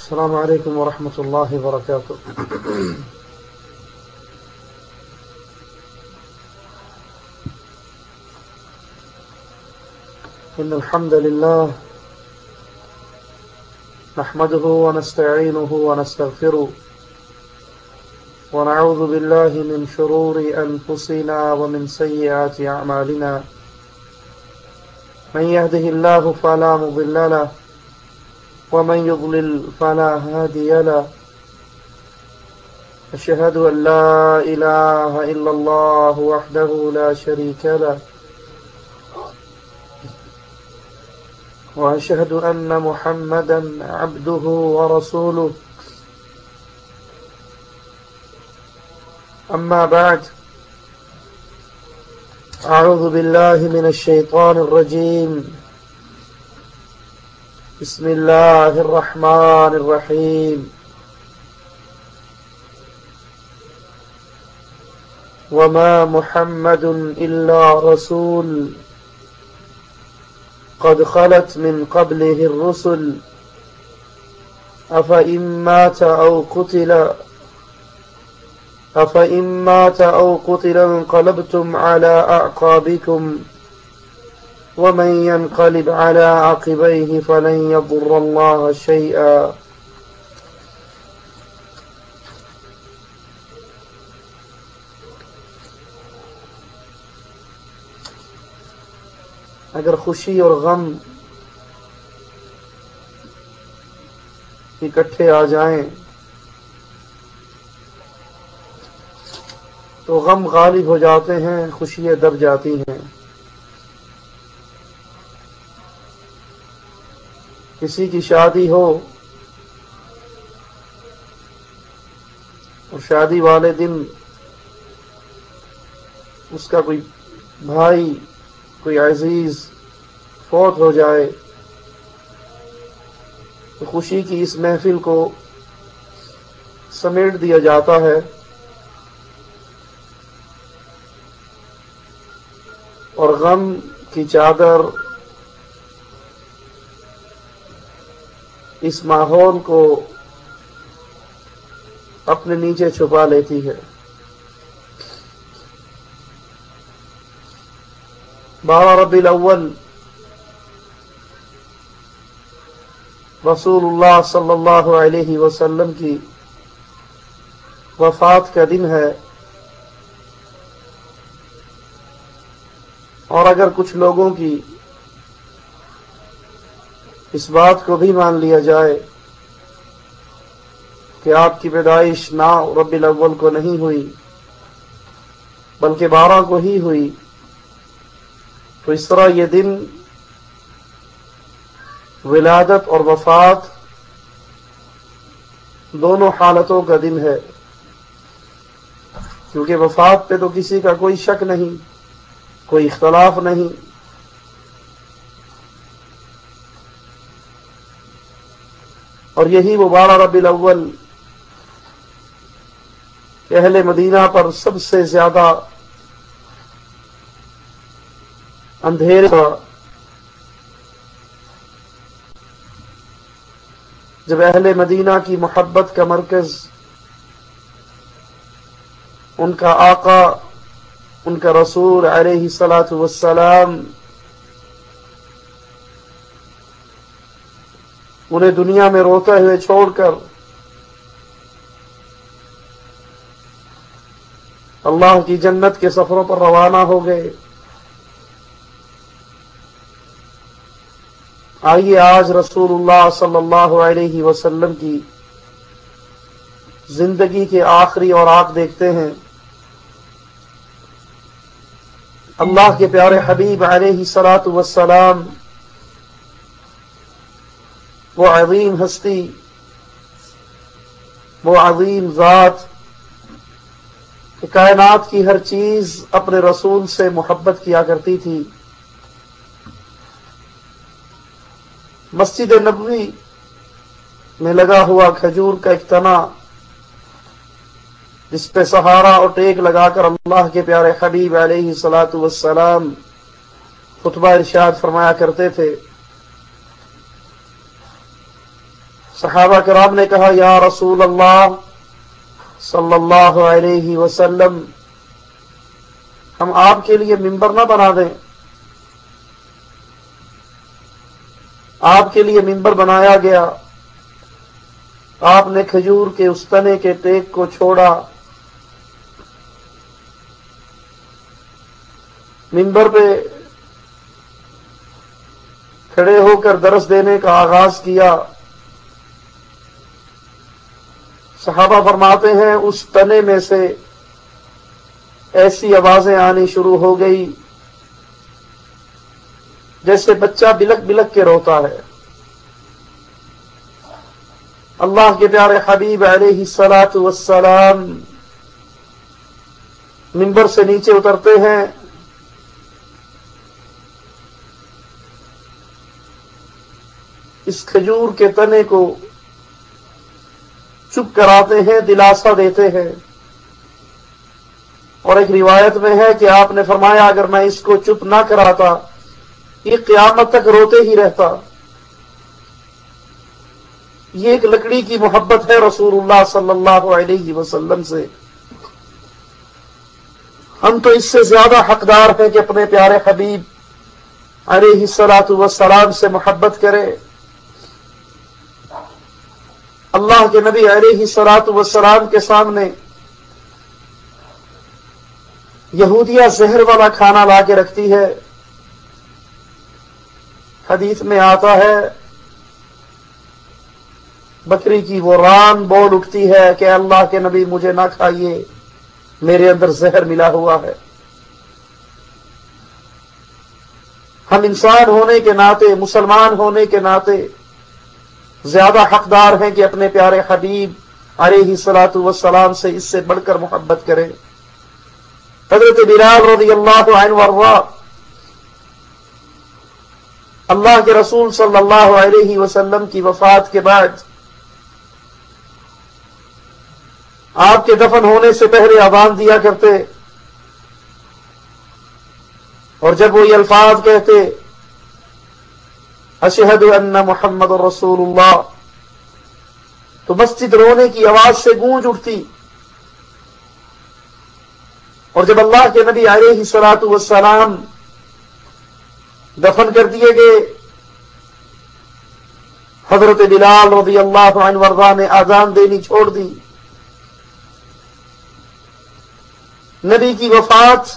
السلام عليكم ورحمة الله وبركاته. إن الحمد لله نحمده ونستعينه ونستغفره ونعوذ بالله من شرور أنفسنا ومن سيئات أعمالنا. من يهده الله فلا مضل له ومن يضلل فلا هادي له. أشهد أن لا إله إلا الله وحده لا شريك له وأشهد أن محمدا عبده ورسوله. أما بعد، أعوذ بالله من الشيطان الرجيم. بسم الله الرحمن الرحيم. وما محمد إلا رسول قد خلت من قبله الرسل أفإن مات أو قتل انقلبتم على أعقابكم ومن ينقلب على عقبيه فلن يضر الله شيئا. اگر خوشی اور غم اکٹھے آ جائیں تو غم غالب ہو جاتے ہیں، خوشیاں دب جاتی ہیں. کسی کی شادی ہو اور شادی والے دن اس کا کوئی بھائی، کوئی عزیز فوت ہو جائے تو خوشی کی اس محفل کو سمیٹ دیا جاتا ہے اور غم کی چادر اس ماحول کو اپنے نیچے چھپا لیتی ہے. 12 ربیع الاول رسول اللہ صلی اللہ علیہ وسلم کی وفات کا دن ہے، اور اگر کچھ لوگوں کی اس بات کو بھی مان لیا جائے کہ آپ کی پیدائش 9 ربیع الاول کو نہیں ہوئی بلکہ 12 کو ہی ہوئی، تو اس طرح یہ دن ولادت اور وفات دونوں حالتوں کا دن ہے، کیونکہ وفات پہ تو کسی کا کوئی شک نہیں، کوئی اختلاف نہیں. اور یہی وہ 12 ربیع الاول اہل مدینہ پر سب سے زیادہ اندھیرے تھا، جب اہل مدینہ کی محبت کا مرکز ان کا آقا، ان کا رسول علیہ الصلاۃ والسلام انہیں دنیا میں روتے ہوئے چھوڑ کر اللہ کی جنت کے سفروں پر روانہ ہو گئے. آئیے آج رسول اللہ صلی اللہ علیہ وسلم کی زندگی کے آخری اوراق دیکھتے ہیں. اللہ کے پیارے حبیب علیہ الصلاۃ والسلام، وہ عظیم ہستی، وہ عظیم ذات کہ کائنات کی ہر چیز اپنے رسول سے محبت کیا کرتی تھی. مسجد نبوی میں لگا ہوا کھجور کا ایک تنا، جس پہ سہارا اور ٹیک لگا کر اللہ کے پیارے حبیب علیہ الصلاۃ والسلام خطبہ ارشاد فرمایا کرتے تھے. صحابہ کرام نے کہا یا رسول اللہ صلی اللہ علیہ وسلم، ہم آپ کے لیے ممبر نہ بنا دیں۔ آپ کے لیے ممبر بنایا گیا، آپ نے کھجور کے اس تنے کے ٹیک کو چھوڑا، ممبر پہ کھڑے ہو کر درس دینے کا آغاز کیا۔ صحابہ فرماتے ہیں اس تنے میں سے ایسی آوازیں آنی شروع ہو گئی جیسے بچہ بلک بلک کے روتا ہے۔ اللہ کے پیارے حبیب علیہ الصلاۃ والسلام منبر سے نیچے اترتے ہیں، اس کھجور کے تنے کو چپ کراتے ہیں، دلاسا دیتے ہیں، اور ایک روایت میں ہے کہ آپ نے فرمایا اگر میں اس کو چپ نہ کراتا یہ قیامت تک روتے ہی رہتا۔ یہ ایک لکڑی کی محبت ہے رسول اللہ صلی اللہ علیہ وسلم سے۔ ہم تو اس سے زیادہ حقدار ہیں کہ اپنے پیارے حبیب علیہ الصلاۃ والسلام سے محبت کرے۔ اللہ کے نبی علیہ الصلاۃ والسلام کے سامنے یہودیہ زہر والا کھانا لا کے رکھتی ہے، حدیث میں آتا ہے بکری کی وہ ران بول اٹھتی ہے کہ اللہ کے نبی مجھے نہ کھائیے، میرے اندر زہر ملا ہوا ہے۔ ہم انسان ہونے کے ناطے، مسلمان ہونے کے ناطے زیادہ حقدار ہیں کہ اپنے پیارے حبیب علیہ الصلاۃ والسلام سے اس سے بڑھ کر محبت کریں۔ حضرت بلال رضی اللہ عنہ وارضاہ اللہ کے رسول صلی اللہ علیہ وسلم کی وفات کے بعد آپ کے دفن ہونے سے پہلے اذان دیا کرتے، اور جب وہ یہ الفاظ کہتے اشہد ان محمد رسول اللہ تو مسجد رونے کی آواز سے گونج اٹھتی، اور جب اللہ کے نبی علیہ الصلاۃ والسلام دفن کر دیے گئے، حضرت بلال رضی اللہ عنہ وارضاہ نے اذان دینی چھوڑ دی۔ نبی کی وفات،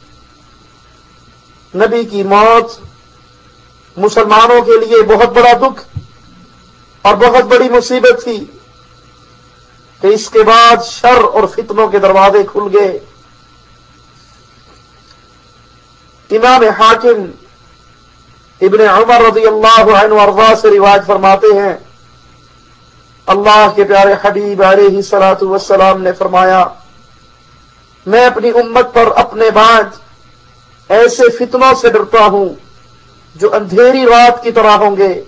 نبی کی موت مسلمانوں کے لیے بہت بڑا دکھ اور بہت بڑی مصیبت تھی کہ اس کے بعد شر اور فتنوں کے دروازے کھل گئے۔ امام حاکم ابن عمر رضی اللہ عنہ وارضاہ سے روایت فرماتے ہیں اللہ کے پیارے حبیب علیہ الصلاۃ والسلام نے فرمایا میں اپنی امت پر اپنے بعد ایسے فتنوں سے ڈرتا ہوں جو اندھیری رات کی طرح ہوں گے۔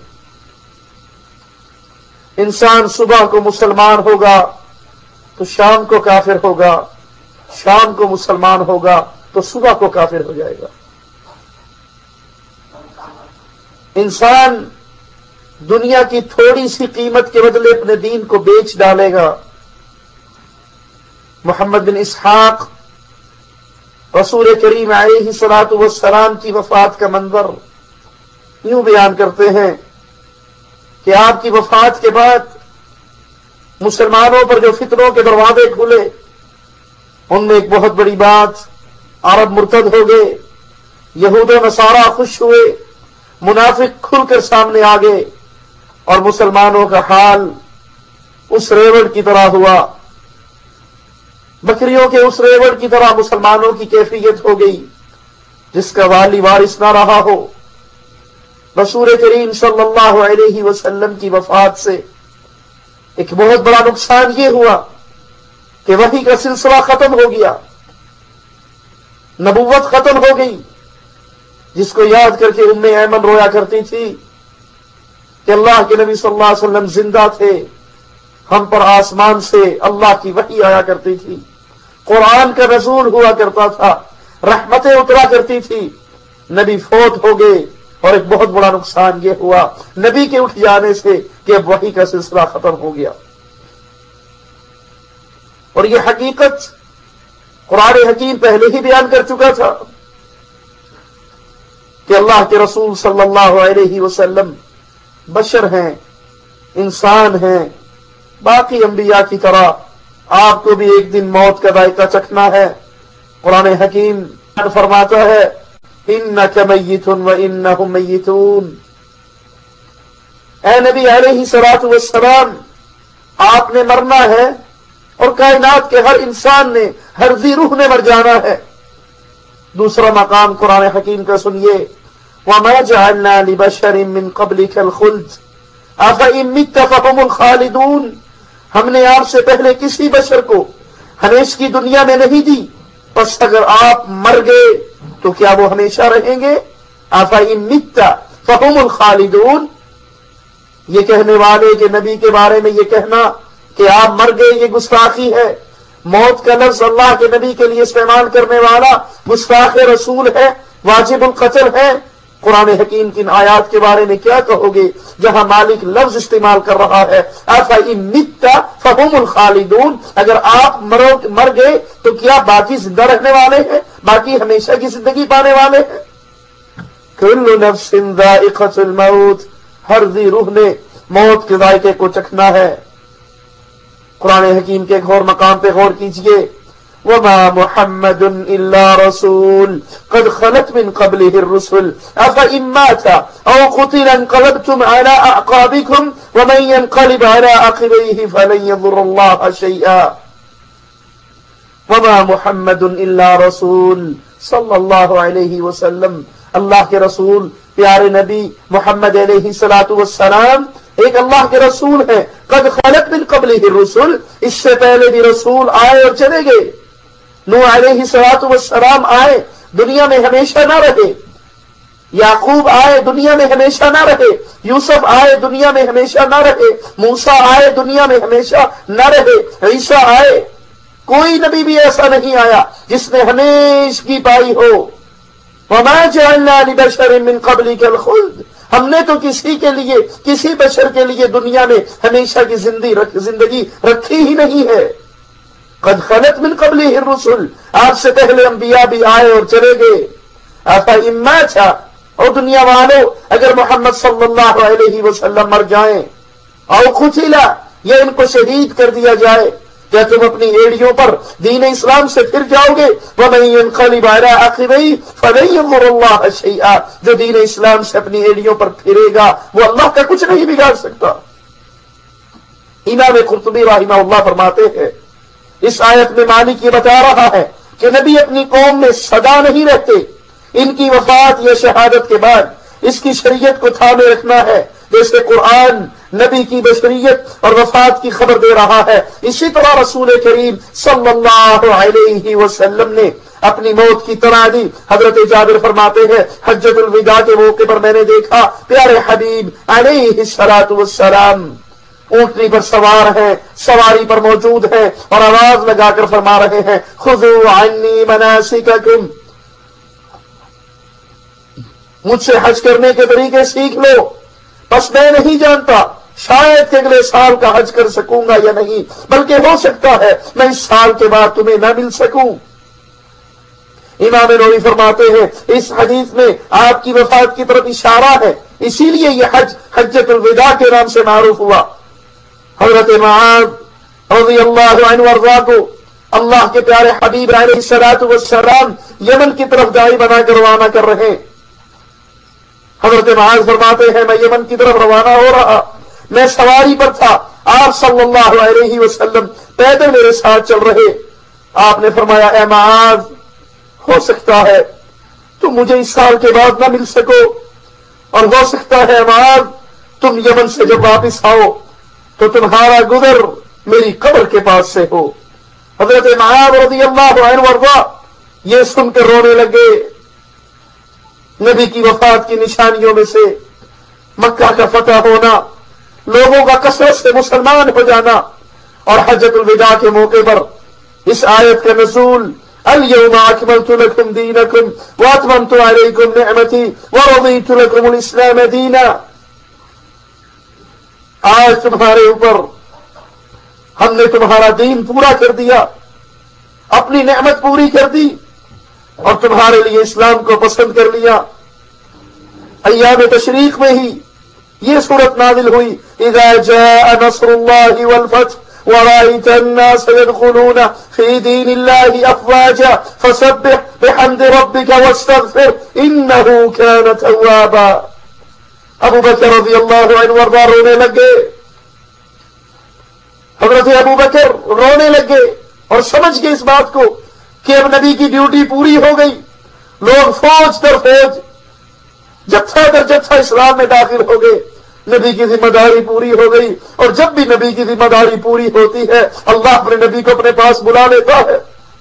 انسان صبح کو مسلمان ہوگا تو شام کو کافر ہوگا، شام کو مسلمان ہوگا تو صبح کو کافر ہو جائے گا۔ انسان دنیا کی تھوڑی سی قیمت کے بدلے اپنے دین کو بیچ ڈالے گا۔ محمد بن اسحاق رسول کریم علیہ الصلاۃ والسلام کی وفات کا منظر یوں بیان کرتے ہیں کہ آپ کی وفات کے بعد مسلمانوں پر جو فتنوں کے دروازے کھلے ان میں ایک بہت بڑی بات، عرب مرتد ہو گئے، یہود و نصارہ خوش ہوئے، منافق کھل کر سامنے آ گئے، اور مسلمانوں کا حال اس ریوڑ کی طرح ہوا، بکریوں کے اس ریوڑ کی طرح مسلمانوں کی کیفیت ہو گئی جس کا والی وارث نہ رہا ہو۔ رسول کریم صلی اللہ علیہ وسلم کی وفات سے ایک بہت بڑا نقصان یہ ہوا کہ وحی کا سلسلہ ختم ہو گیا، نبوت ختم ہو گئی، جس کو یاد کر کے ام ایمن رویا کرتی تھی کہ اللہ کے نبی صلی اللہ علیہ وسلم زندہ تھے، ہم پر آسمان سے اللہ کی وحی آیا کرتی تھی، قرآن کا نزول ہوا کرتا تھا، رحمتیں اترا کرتی تھی، نبی فوت ہو گئے، اور ایک بہت بڑا نقصان یہ ہوا نبی کے اٹھ جانے سے کہ اب وحی کا سلسلہ ختم ہو گیا. اور یہ حقیقت قرآن حکیم پہلے ہی بیان کر چکا تھا کہ اللہ کے رسول صلی اللہ علیہ وسلم بشر ہیں، انسان ہیں، باقی انبیاء کی طرح آپ کو بھی ایک دن موت کا ذائقہ چکھنا ہے. قرآن حکیم فرماتا ہے انک میت وانہم میتون. اے نبی علیہ الصلوۃ والسلام، آپ نے مرنا ہے اور کائنات کے ہر انسان نے، ہر ذی روح نے مر جانا ہے. دوسرا مقام قرآن حکیم کا سنیے وما جعلنا لبشر من قبلك الخلد افإن مت فهم الخالدون. ہم نے آپ سے پہلے کسی بشر کو ہمیشہ کی دنیا میں نہیں دی، بس اگر آپ مر گئے تو کیا وہ ہمیشہ رہیں گے؟ افإن مت فهم الخالدون. یہ کہنے والے کہ نبی کے بارے میں یہ کہنا کہ آپ مر گئے، یہ گستاخی ہے. موت کا لفظ اللہ کے نبی کے لیے استعمال کرنے والا گستاخ رسول ہے، واجب القتل ہے. قرآن حکیم کی ان آیات کے بارے میں کیا کہو گے جہاں مالک لفظ استعمال کر رہا ہے افإن مت فهم الخالدون. اگر آپ مر گئے تو کیا باقی زندہ رہنے والے ہیں، باقی ہمیشہ کی زندگی پانے والے ہیں؟ کل نفس ذائقۃ الموت. ہر ذی روح نے موت کے ذائقے کو چکھنا ہے. قرآن حکیم کے ایک اور مقام پہ غور کیجئے وما محمد الا رسول قد خلت من قبله الرسل افإن مات او قتل انقلبتم على اعقابكم ومن ينقلب على عقبيه فلن يضر الله شيئا. وما محمد الا رسول صلی اللہ علیہ وسلم، اللہ کے رسول پیارے نبی محمد علیہ الصلوۃ والسلام ایک اللہ کے رسول ہیں. قد خلت من قبله الرسل، اس سے پہلے بھی رسول آئے اور چلے گئے. نوح علیہ الصلوۃ والسلام آئے، دنیا میں ہمیشہ نہ رہے. یعقوب آئے، دنیا میں ہمیشہ نہ رہے. یوسف آئے، دنیا میں ہمیشہ نہ رہے. موسیٰ آئے، دنیا میں ہمیشہ نہ رہے. عیسیٰ آئے. کوئی نبی بھی ایسا نہیں آیا جس نے ہمیشہ کی پائی ہو. وما جعلنا لبشر من قبلك الخلد. ہم نے تو کسی بشر کے لیے دنیا میں ہمیشہ کی زندگی رکھی ہی نہیں ہے. قد خلت من قبله الرسل، آپ سے پہلے انبیاء بھی آئے اور چلے گئے. افإن مات، اور دنیا والوں اگر محمد صلی اللہ علیہ وسلم مر جائیں، او قتل، یا ان کو شہید کر دیا جائے، کیا تم اپنی ایڑیوں پر دین اسلام سے پھر جاؤ گے؟ ومن ينقلب على عقبيه فلن يضر الله شيئا. جو دین اسلام سے اپنی ایڑیوں پر پھرے گا وہ اللہ کا کچھ نہیں بگاڑ سکتا. امام قرطبی رحمہ اللہ فرماتے ہیں اس آیت میں مالک یہ بتا رہا ہے کہ نبی اپنی قوم میں سدا نہیں رہتے. ان کی وفات یا شہادت کے بعد اس کی شریعت کو تھامے رکھنا ہے. جیسے قرآن نبی کی بشریت اور وفات کی خبر دے رہا ہے، اسی طرح رسول کریم صلی اللہ علیہ وسلم نے اپنی موت کی طرح دی. حضرت جابر فرماتے ہیں حجۃ الوداع کے موقع پر میں نے دیکھا پیارے حبیب علیہ الصلوۃ والسلام اونٹنی پر سوار ہیں، سواری پر موجود ہیں اور آواز لگا کر فرما رہے ہیں خذوا عنی مناسککم، مجھ سے حج کرنے کے طریقے سیکھ لو. بس میں نہیں جانتا شاید کہ اگلے سال کا حج کر سکوں گا یا نہیں، بلکہ ہو سکتا ہے میں اس سال کے بعد تمہیں نہ مل سکوں. امام نووی فرماتے ہیں اس حدیث میں آپ کی وفات کی طرف اشارہ ہے، اسی لیے یہ حج حجۃ الوداع کے نام سے معروف ہوا. حضرت معاذ رضی اللہ عنہ وارضاہ کو اللہ کے پیارے حبیب علیہ الصلوۃ والسلام یمن کی طرف داعی بنا کر روانہ کر رہے. حضرت معاذ فرماتے ہیں میں یمن کی طرف روانہ ہو رہا، میں سواری پر تھا، آپ صلی اللہ علیہ وسلم پیدل میرے ساتھ چل رہے. آپ نے فرمایا اے معاذ، ہو سکتا ہے تم مجھے اس سال کے بعد نہ مل سکو، اور ہو سکتا ہے معاذ تم یمن سے جب واپس آؤ تو تمہارا گزر میری قبر کے پاس سے ہو. حضرت معاذ رضی اللہ عنہ وارضاہ یہ سن کر رونے لگے. نبی کی وفات کی نشانیوں میں سے مکہ کا فتح ہونا، لوگوں کا کثرت سے مسلمان ہو جانا، اور حجۃ الوداع کے موقع پر اس آیت کا نزول اليوم اکملت لکم دینکم واتممت علیکم نعمتی ورضیت لکم الاسلام دینا. آج تمہارے اوپر ہم نے تمہارا دین پورا کر دیا، اپنی نعمت پوری کر دی اور تمہارے لیے اسلام کو پسند کر لیا. ایام تشریق میں ہی یہ صورت نازل ہوئی، اذا جاء نصر اللہ والفتح ورأيت الناس يدخلون في دين الله أفواجا فسبح بحمد ربك واستغفر إنه كان توابا. ابو بکر رضی اللہ عنہ وارضاہ رونے لگے. حضرت ابو بکر رونے لگے اور سمجھ گئے اس بات کو کہ اب نبی کی ڈیوٹی پوری ہو گئی. لوگ فوج در فوج، جتھا در جتھا اسلام میں داخل ہو گئے. نبی کی ذمہ داری پوری ہو گئی، اور جب بھی نبی کی ذمہ داری پوری ہوتی ہے اللہ اپنے نبی کو اپنے پاس بلا لیتا ہے.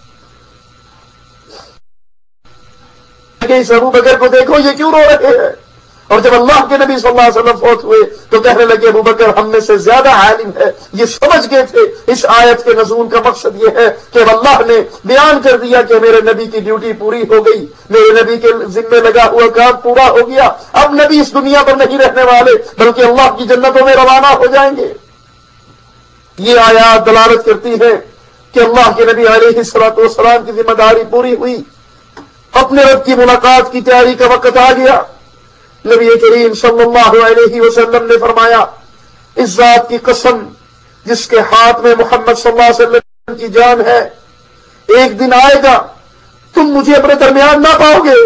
کہ اس ابو بکر کو دیکھو یہ کیوں رو رہے ہیں. اور جب اللہ کے نبی صلی اللہ علیہ وسلم فوت ہوئے تو کہنے لگے ابو بکر ہم میں سے زیادہ عالم ہے. یہ سمجھ گئے تھے اس آیت کے نزول کا مقصد یہ ہے کہ اللہ نے بیان کر دیا کہ میرے نبی کی ڈیوٹی پوری ہو گئی، میرے نبی کے ذمے لگا ہوا کام پورا ہو گیا. اب نبی اس دنیا پر نہیں رہنے والے بلکہ اللہ کی جنتوں میں روانہ ہو جائیں گے. یہ آیات دلالت کرتی ہے کہ اللہ کے نبی علیہ الصلوۃ والسلام کی ذمہ داری پوری ہوئی، اپنے رب کی ملاقات کی تیاری کا وقت آ گیا. نبی کریم صلی اللہ علیہ وسلم نے فرمایا، اس ذات کی قسم جس کے ہاتھ میں محمد صلی اللہ علیہ وسلم کی جان ہے، ایک دن آئے گا تم مجھے اپنے درمیان نہ پاؤ گے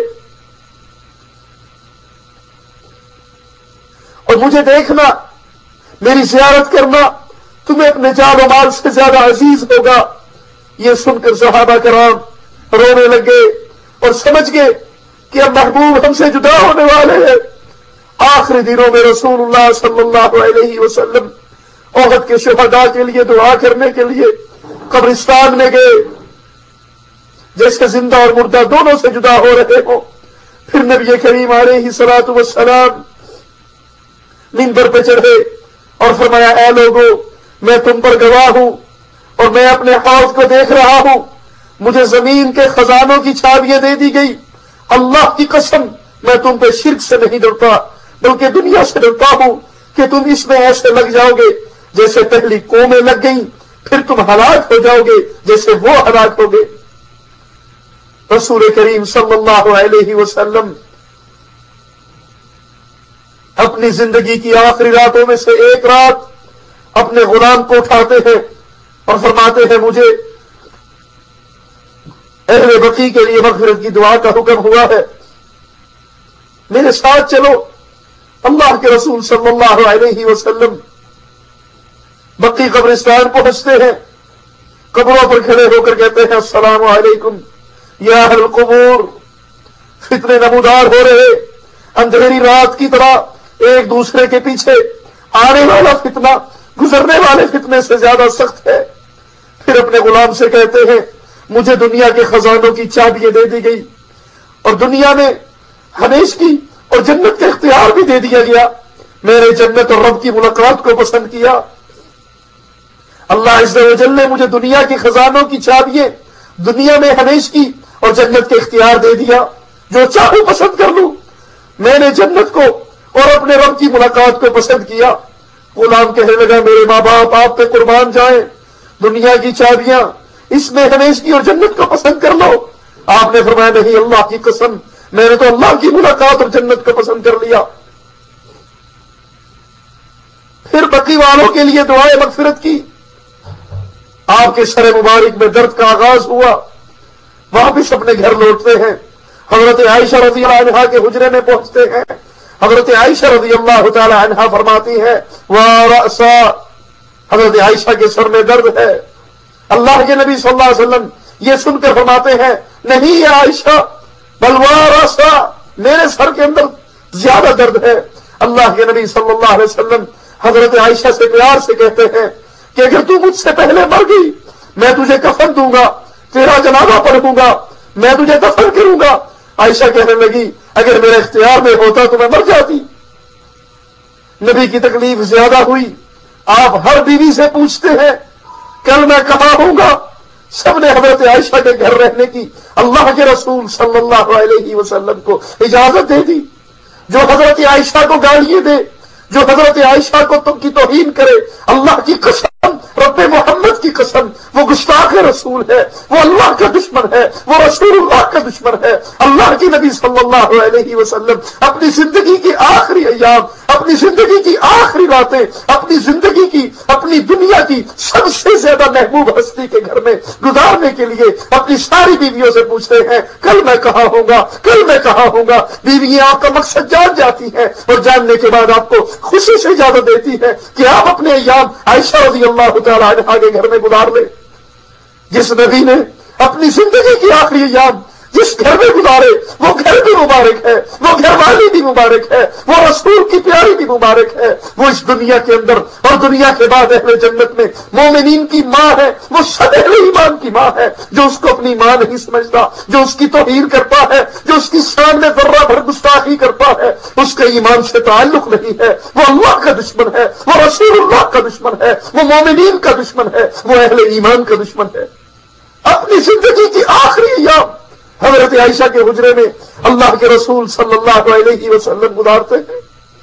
اور مجھے دیکھنا، میری زیارت کرنا تمہیں اپنے جان و مال سے زیادہ عزیز ہوگا. یہ سن کر صحابہ کرام رونے لگے اور سمجھ گئے کہ اب محبوب ہم سے جدا ہونے والے ہیں. آخری دنوں میں رسول اللہ صلی اللہ علیہ وسلم احد کے شہداء کے لیے دعا کرنے کے لیے قبرستان میں گئے، جیسے زندہ اور مردہ دونوں سے جدا ہو رہے ہوں. پھر نبی کریم علیہ الصلوۃ والسلام منبر پہ چڑھے اور فرمایا، اے لوگوں میں تم پر گواہ ہوں اور میں اپنے حوض کو دیکھ رہا ہوں، مجھے زمین کے خزانوں کی چابیاں دے دی گئی. اللہ کی قسم میں تم پہ شرک سے نہیں ڈرتا بلکہ دنیا سے ڈرتا ہوں کہ تم اس میں ایسے لگ جاؤ گے جیسے پہلی قومیں لگ گئیں، پھر تم ہلاک ہو جاؤ گے جیسے وہ ہلاک ہو گئے. رسول کریم صلی اللہ علیہ وسلم اپنی زندگی کی آخری راتوں میں سے ایک رات اپنے غلام کو اٹھاتے ہیں اور فرماتے ہیں، مجھے اہل بقی کے لیے مغفرت کی دعا کا حکم ہوا ہے، میرے ساتھ چلو. اللہ کے رسول صلی اللہ علیہ وسلم بقی قبرستان پہنچتے ہیں، قبروں پر کھڑے ہو کر کہتے ہیں، السلام علیکم یا اہل القبور. فتنے نمودار ہو رہے، اندھیری رات کی طرح ایک دوسرے کے پیچھے. آنے والا فتنہ گزرنے والے فتنے سے زیادہ سخت ہے. پھر اپنے غلام سے کہتے ہیں، مجھے دنیا کے خزانوں کی چابیاں دے دی گئی اور دنیا میں ہمیشگی اور جنت کا اختیار بھی دے دیا گیا. میں نے جنت اور رب کی ملاقات کو پسند کیا. اللہ عز و جل نے مجھے دنیا کے خزانوں کی چابیاں، دنیا میں ہمیشگی اور جنت کے اختیار دے دیا، جو چاہوں پسند کر لوں. میں نے جنت کو اور اپنے رب کی ملاقات کو پسند کیا. غلام کہنے لگا، میرے ماں باپ آپ پہ قربان جائیں، دنیا کی چابیاں اس میں ہمیشگی اور جنت کو پسند کر لو. آپ نے فرمایا، نہیں، اللہ کی قسم میں نے تو اللہ کی ملاقات اور جنت کو پسند کر لیا. پھر بقی والوں کے لیے دعائیں مغفرت کی. آپ کے سر مبارک میں درد کا آغاز ہوا. واپس اپنے گھر لوٹتے ہیں، حضرت عائشہ رضی اللہ عنہا کے حجرے میں پہنچتے ہیں. حضرت عائشہ رضی اللہ تعالی عنہا فرماتی ہے، وَرَأْسَا، حضرت عائشہ کے سر میں درد ہے. اللہ کے نبی صلی اللہ علیہ وسلم یہ سن کر فرماتے ہیں، نہیں یا عائشہ، بل وَرَأْسَا، میرے سر کے اندر زیادہ درد ہے. اللہ کے نبی صلی اللہ علیہ وسلم حضرت عائشہ سے پیار سے کہتے ہیں کہ اگر تو مجھ سے پہلے مر گئی میں تجھے کفن دوں گا، تیرا جنازہ پڑھوں گا، میں تجھے دفن کروں گا. عائشہ کہنے لگی، اگر میرے اختیار میں ہوتا تو میں مر جاتی. نبی کی تکلیف زیادہ ہوئی. آپ ہر بیوی سے پوچھتے ہیں، کل میں کہاں ہوں گا؟ سب نے حضرت عائشہ کے گھر رہنے کی اللہ کے رسول صلی اللہ علیہ وسلم کو اجازت دے دی۔ جو حضرت عائشہ کو گالیاں دے، جو حضرت عائشہ کو کی توہین کرے، اللہ کی قسم، رب محمد کی قسم، وہ گستاخ رسول ہے، وہ اللہ کا دشمن ہے، وہ رسول اللہ کا دشمن ہے۔ اللہ کی نبی صلی اللہ علیہ وسلم اپنی زندگی کی آخری ایام، اپنی زندگی کی آخری راتیں، اپنی زندگی کی، اپنی دنیا کی سب سے زیادہ محبوب ہستی کے گھر میں گزارنے کے لیے اپنی ساری بیویوں سے پوچھتے ہیں کل میں کہاں ہوں گا، کل میں کہاں ہوں گا۔ بیویاں آپ کا مقصد جان جاتی ہیں اور جاننے کے بعد آپ کو خوشی سے اجازت دیتی ہے کہ آپ اپنے ایام عائشہ رضی اللہ تعالیٰ عنہا کے گھر میں گزار لیں۔ جس نبی نے اپنی زندگی کی آخری ایام جس گھر میں گزارے وہ گھر بھی مبارک ہے، وہ گھر والی بھی مبارک ہے، وہ رسول کی پیاری بھی مبارک ہے۔ وہ اس دنیا کے اندر اور دنیا کے بعد اہل جنت میں مومنین کی ماں ہے، وہ سب اہل ایمان کی ماں ہے۔ جو اس کو اپنی ماں نہیں سمجھتا، جو اس کی توہین کرتا ہے، جو اس کی سامنے ذرہ بھر گستاخی کرتا ہے، اس کا ایمان سے تعلق نہیں ہے، وہ اللہ کا دشمن ہے، وہ رسول اللہ کا دشمن ہے، وہ مومنین کا دشمن ہے، وہ اہل ایمان کا دشمن ہے۔ اپنی زندگی کی آخری ایام حضرت عائشہ کے حجرے میں اللہ کے رسول صلی اللہ علیہ وسلم گزارتے ہیں،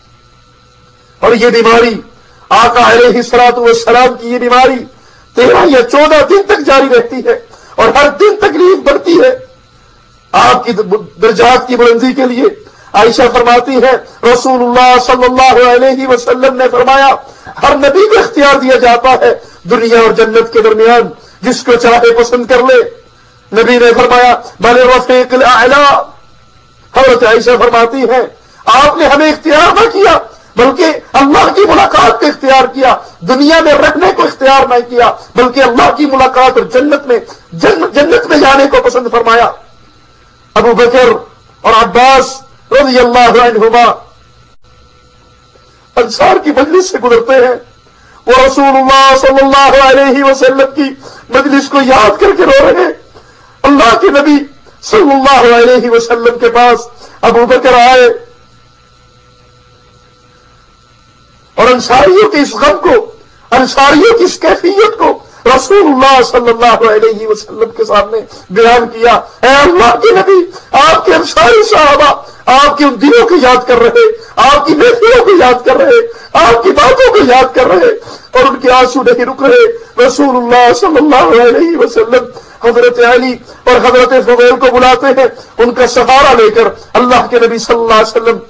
اور یہ بیماری آقا علیہ الصلوۃ والسلام کی یہ بیماری 13 یا 14 دن تک جاری رہتی ہے، اور ہر دن تکلیف بڑھتی ہے۔ آپ کی درجات کی بلندی کے لیے عائشہ فرماتی ہے رسول اللہ صلی اللہ علیہ وسلم نے فرمایا ہر نبی کو اختیار دیا جاتا ہے دنیا اور جنت کے درمیان جس کو چاہے پسند کر لے۔ نبی نے فرمایا بل رفیق الاعلی۔ حضرت عائشہ فرماتی ہے آپ نے ہمیں اختیار نہ کیا بلکہ اللہ کی ملاقات کو اختیار کیا، دنیا میں رہنے کو اختیار نہ کیا بلکہ اللہ کی ملاقات اور جنت میں جانے کو پسند فرمایا۔ ابو بکر اور عباس رضی اللہ عنہما انصار کی مجلس سے گزرتے ہیں، وہ رسول اللہ صلی اللہ علیہ وسلم کی مجلس کو یاد کر کے رو رہے ہیں۔ اللہ کے نبی صلی اللہ علیہ وسلم کے پاس ابو بکر آئے اور انصاریوں کے اس غم کو، انصاریوں کی اس کیفیت کو رسول اللہ صلی اللہ علیہ وسلم کے سامنے بیان کیا۔ اے اللہ کے نبی، آپ کے انصاری صحابہ آپ کے ان دنوں کو یاد کر رہے، آپ کی محفلوں کو یاد کر رہے، آپ کی باتوں کو یاد کر رہے، اور ان کے آنسو نہیں رک رہے۔ رسول اللہ صلی اللہ علیہ وسلم حضرت علی اور حضرت فضیل کو بلاتے ہیں، ان کا سہارا لے کر اللہ کے نبی صلی اللہ علیہ وسلم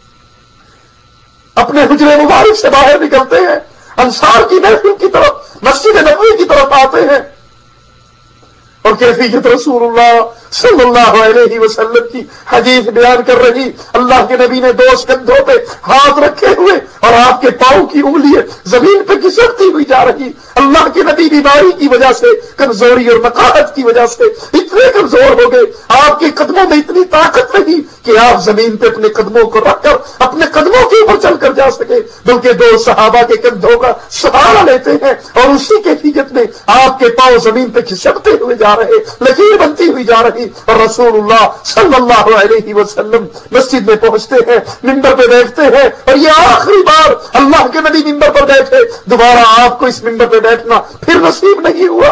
اپنے حجرے مبارک سے باہر نکلتے ہیں، انصار کی محفل کی طرف، مسجد نبوی کی طرف آتے ہیں، اور کیفیت رسول اللہ صلی اللہ علیہ وسلم کی حدیث بیان کر رہی۔ اللہ کے نبی نے 2 کندھوں پہ ہاتھ رکھے ہوئے اور آپ کے پاؤں کی انگلیاں زمین پہ گھسٹتی ہوئی جا رہی۔ اللہ کے نبی بیماری کی وجہ سے، کمزوری اور نقاہت کی وجہ سے اتنے کمزور ہو گئے، آپ کے قدموں میں اتنی طاقت نہیں کہ آپ زمین پہ اپنے قدموں کو رکھ کر اپنے قدموں کے اوپر چل کر جا سکے، بلکہ 2 صحابہ کے کندھوں کا سہارا لیتے ہیں، اور اسی کیفیت میں آپ کے پاؤں زمین پہ گھسٹتے ہوئے جا رہے، لکیر بنتی ہوئی جا رہی، اور رسول اللہ صلی اللہ علیہ وسلم مسجد میں پہنچتے ہیں، ممبر پہ بیٹھتے ہیں، اور یہ آخری بار اللہ کے نبی ممبر پر بیٹھے، دوبارہ آپ کو اس ممبر پہ بیٹھنا پھر نصیب نہیں ہوا۔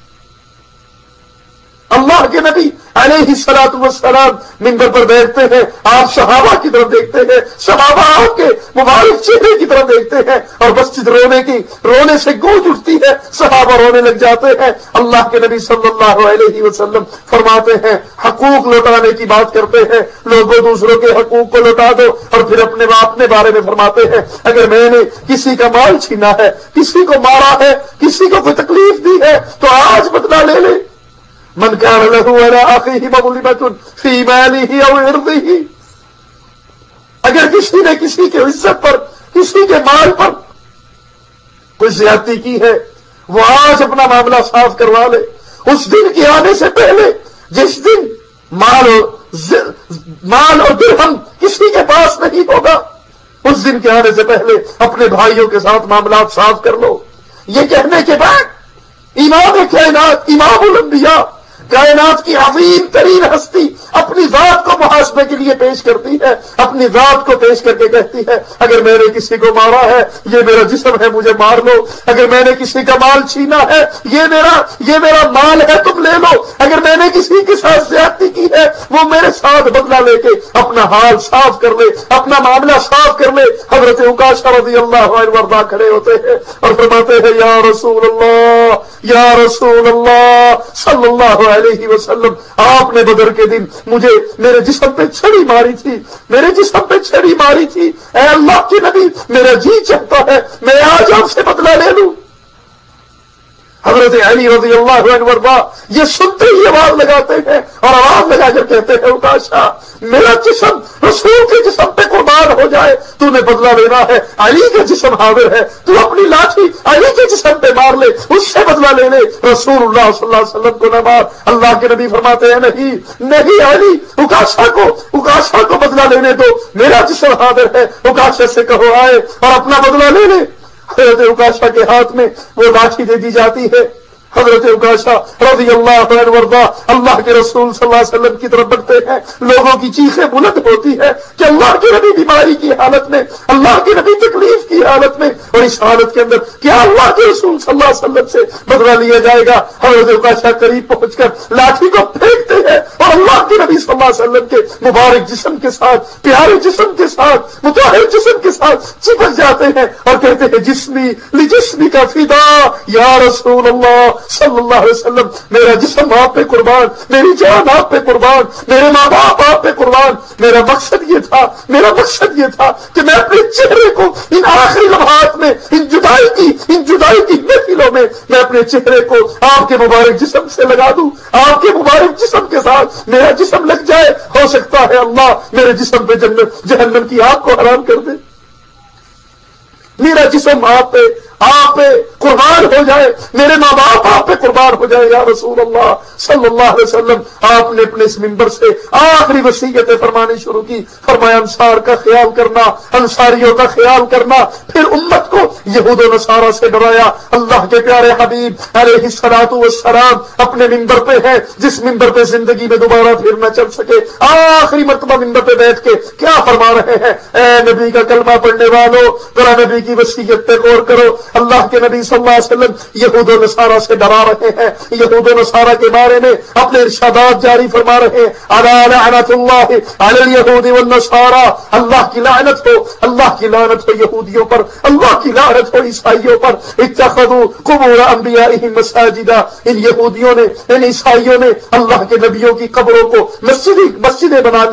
اللہ کے نبی علیہ الصلوۃ والسلام منبر پر بیٹھتے ہیں، آپ صحابہ کی طرف دیکھتے ہیں، صحابہ آپ کے مبارک چہرے کی طرف دیکھتے ہیں، اور مسجد رونے سے گونج اٹھتی ہے، صحابہ رونے لگ جاتے ہیں۔ اللہ کے نبی صلی اللہ علیہ وسلم فرماتے ہیں حقوق لوٹانے کی بات کرتے ہیں، لوگوں دوسروں کے حقوق کو لوٹا دو، اور پھر اپنے بارے میں فرماتے ہیں اگر میں نے کسی کا مال چھینا ہے، کسی کو مارا ہے، کسی کو کوئی تکلیف دی ہے تو آج بدلہ لے لے۔ من كان له على اخيه مظلمة في ماله او عرضه، اگر کسی نے کسی کے عزت پر، کسی کے مال پر کوئی زیادتی کی ہے، وہ آج اپنا معاملہ صاف کروا لے، اس دن کے آنے سے پہلے جس دن مال اور درہم کسی کے پاس نہیں ہوگا، اس دن کے آنے سے پہلے اپنے بھائیوں کے ساتھ معاملات صاف کر لو۔ یہ کہنے کے بعد امام کائنات، امام الانبیاء کائنات کی عظیم ترین ہستی اپنی ذات کو محاسبے کے لیے پیش کرتی ہے، اپنی ذات کو پیش کر کے کہتی ہے اگر میں نے کسی کو مارا ہے یہ میرا جسم ہے مجھے مار لو، اگر میں نے کسی کا مال چھینا ہے یہ میرا مال ہے تم لے لو، اگر میں نے کسی کے ساتھ زیادتی کی ہے وہ میرے ساتھ بدلہ لے کے اپنا حال صاف کر لے، اپنا معاملہ صاف کر لے۔ حضرت عکاشہ رضی اللہ عنہ وارضاہ کھڑے ہوتے ہیں اور فرماتے ہیں یا رسول اللہ یا رسول اللہ صلی اللہ علیہ وسلم، آپ نے بدر کے دن مجھے میرے جسم پہ چھڑی ماری تھی، میرے جسم پہ چھڑی ماری تھی، اے اللہ کے نبی میرا جی چاہتا ہے میں آج آپ سے بدلہ لے لوں۔ حضرت علی رضی اللہ عنہ وارضاہ یہ سنتے ہی آواز لگاتے ہیں اور آواز لگا کر کہتے ہیں عکاشہ میرا جسم رسول کے جسم پہ قربان ہو جائے، تو نے بدلہ لینا ہے، علی کا جسم حاضر ہے، تو اپنی لاٹھی علی کے جسم پہ مار لے، اس سے بدلہ لے لے، رسول اللہ صلی اللہ علیہ وسلم کو نہ مار۔ اللہ کے نبی فرماتے ہیں نہیں علی، عکاشہ کو بدلہ لینے دو، میرا جسم حاضر ہے، عکاشہ سے کہو آئے اور اپنا بدلہ لے لے۔ حضرت عکاشہ کے ہاتھ میں وہ لاٹھی دے دی جاتی ہے، حضرت عکاشہ رضی اللہ عنہ وارضاہ اللہ کے رسول صلی اللہ علیہ وسلم کی طرف بڑھتے ہیں، لوگوں کی چیخیں بلند ہوتی ہے کہ اللہ کے نبی بیماری کی حالت میں، اللہ کے نبی تکلیف کی حالت میں، اور اس حالت کے اندر کیا اللہ کے رسول صلی اللہ علیہ وسلم سے بدلہ لیا جائے گا؟ حضرت عکاشہ قریب پہنچ کر لاٹھی کو پھینکتے ہیں اور اللہ کے نبی صلی اللہ علیہ وسلم کے مبارک جسم کے ساتھ، پیارے جسم کے ساتھ، مطہر جسم کے ساتھ چپک جاتے ہیں اور کہتے ہیں جسمی لجسمی کا فدا یا رسول اللہ صلی اللہ علیہ وسلم، میرا جسم آپ پہ قربان، میری جان آپ پہ قربان، میرے ماں باپ آپ پہ قربان۔ میرا مقصد یہ تھا کہ میں اپنے چہرے کو ان آخری لمحات میں، ان جدائی کی محفلوں میں میں اپنے چہرے کو آپ کے مبارک جسم سے لگا دوں، آپ کے مبارک جسم کے ساتھ میرا جسم لگ جائے، ہو سکتا ہے اللہ میرے جسم پہ جہنم کی آگ کو حرام کر دے، میرا جسم آپ پہ قربان ہو جائے، میرے ماں باپ آپ پہ قربان ہو جائے یا رسول اللہ صلی اللہ علیہ وسلم۔ آپ نے اپنے اس منبر سے آخری وصیتیں فرمانی شروع کی، فرمایا انصار کا خیال کرنا، انصاریوں کا خیال کرنا، پھر امت کو یہود و نصارہ سے ڈرایا۔ اللہ کے پیارے حبیب علیہ الصلوۃ والسلام اپنے منبر پہ ہے جس منبر پہ زندگی میں دوبارہ پھر نہ چل سکے، آخری مرتبہ منبر پہ بیٹھ کے کیا فرما رہے ہیں؟ اے نبی کا کلمہ پڑھنے والوں، ذرا نبی کی وصیت پہ غور کرو۔ اللہ کے نبی صلی اللہ علیہ وسلم یہود و نصارہ سے ڈرا رہے ہیں، یہود و نصارہ کے بارے میں اپنے ارشادات جاری فرما رہے ہیں، الا لعنت اللہ علی الیہود والنصارى، اللہ کی لعنت ہو یہودیوں پر، اللہ کی لعنت ہو عیسائیوں پر، اتخذوا قبور انبیائہم مساجدا، ان یہودیوں نے، ان عیسائیوں نے اللہ کے نبیوں کی قبروں کو مسجدیں بنا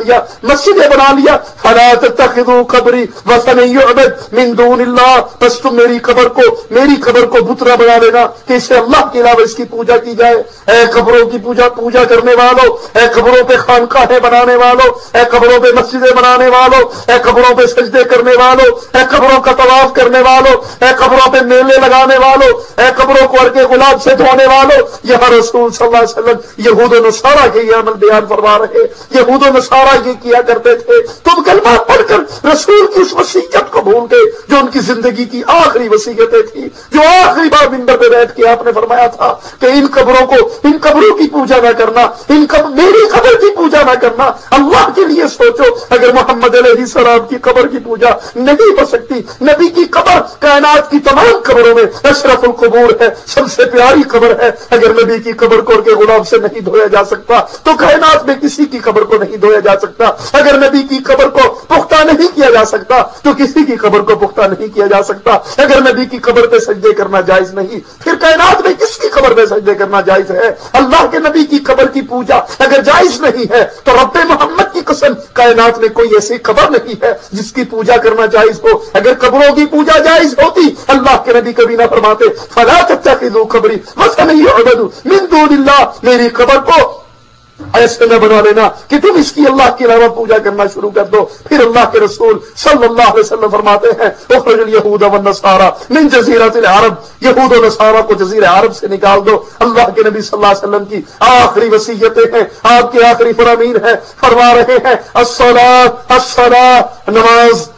لیا، فلا تتخذوا قبری وثنا یعبد من دون اللہ، بس تم میری قبر کو بترا بنا لینا کہ اسے اللہ کے علاوہ اس کی پوجا کی جائے۔ اے قبروں کی پوجا کرنے والوں، اے قبروں پہ خانقاہیں بنانے والوں، اے قبروں پہ مسجدیں بنانے والوں، اے قبروں پہ سجدے کرنے والوں، اے قبروں کا طواف کرنے والوں، اے قبروں پہ میلے لگانے والوں، اے قبروں کو عرق گلاب سے دھونے والوں، یہاں رسول صلی اللہ علیہ وسلم یہود و نصارہ کے یہ عمل بیان فرما رہے، یہود و نصارہ یہ کیا کرتے تھے۔ تم کلمہ پڑھ کر رسول کی اس وصیت کو بھول گئے جو ان کی زندگی کی آخری وصیتیں تھی، جو آخری بار منبر پہ بیٹھ کے آپ نے فرمایا تھا کہ ان قبروں کی پوجا نہ کرنا، میری قبر کی پوجا نہ کرنا۔ اللہ کے لیے سوچو، اگر محمد علیہ السلام کی قبر کی پوجا نہیں ہو سکتی، نبی کی قبر کائنات کی تمام قبروں میں اشرف القبور ہے، سب سے پیاری قبر ہے، اگر نبی کی قبر کو کے غلام سے نہیں دھویا جا سکتا تو کائنات میں کسی کی قبر کو نہیں دھویا جا سکتا، اگر نبی کی قبر کو پختہ نہیں کیا جا سکتا تو کسی کی قبر کو پختہ نہیں کیا جا سکتا، اگر نبی کی قبر پہ سجدے کرنا جائز نہیں، پھر کائنات میں کس کی قبر پہ سجدے کرنا جائز ہے؟ اللہ کے نبی کی قبر کی پوجا اگر جائز نہیں ہے تو رب محمد کی قسم کائنات میں کوئی ایسی قبر نہیں ہے جس کی پوجا کرنا جائز ہو۔ اگر قبروں کی پوجا جائز ہوتی اللہ کے نبی کبھی نہ فرماتے فلا تتخذوا قبری وثنا یعبد من دون اللہ، میری قبر کو ایسے نہ بنا لینا کہ تم اس کی اللہ کے علاوہ پوجا کرنا شروع کر دو۔ پھر اللہ کے رسول صلی اللہ علیہ وسلم فرماتے ہیں اخرج الیہود والنصارى من جزیرۃ العرب، یہود و نصارہ کو جزیرہ عرب سے نکال دو۔ اللہ کے نبی صلی اللہ علیہ وسلم کی آخری وصیتیں ہیں، آپ کے آخری فرامین ہیں، فرما رہے ہیں الصلاۃ نماز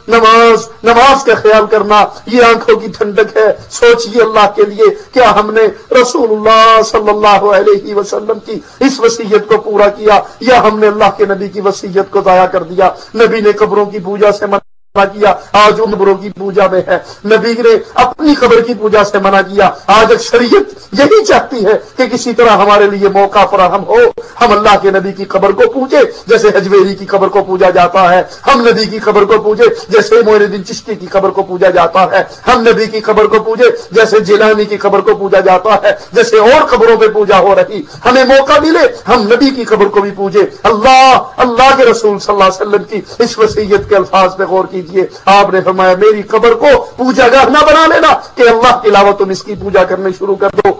نماز کا خیال کرنا یہ آنکھوں کی ٹھنڈک ہے. سوچئے اللہ کے لیے کیا ہم نے رسول اللہ صلی اللہ علیہ وسلم کی اس وصیت کو پورا کیا یا ہم نے اللہ کے نبی کی وصیت کو ضائع کر دیا؟ نبی نے قبروں کی پوجا سے منع کیا، آج ان قبروں کی پوجا میں ہے. نبی نے اپنی قبر کی پوجا سے منع کیا، آج شریعت یہی چاہتی ہے کہ کسی طرح ہمارے لیے موقع فراہم ہو، ہم اللہ کے نبی کی قبر کو پوجے جیسے حجویری کی قبر کو پوجا جاتا ہے، ہم نبی کی قبر کو پوجے جیسے معین الدین چشتی کی قبر کو پوجا جاتا ہے، ہم نبی کی قبر کو پوجے جیسے جیلانی کی قبر کو پوجا جاتا ہے، جیسے اور قبروں پہ پوجا ہو رہی. ہمیں موقع ملے ہم نبی کی قبر کو بھی پوجے. اللہ کے رسول صلی اللہ علیہ وسلم کی اس وصیت کے الفاظ پہ غور کیجئے. آپ نے فرمایا میری قبر کو پوجا گاہ نہ بنا لینا کہ اللہ کے علاوہ تم اس کی پوجا کرنے شروع کر دو.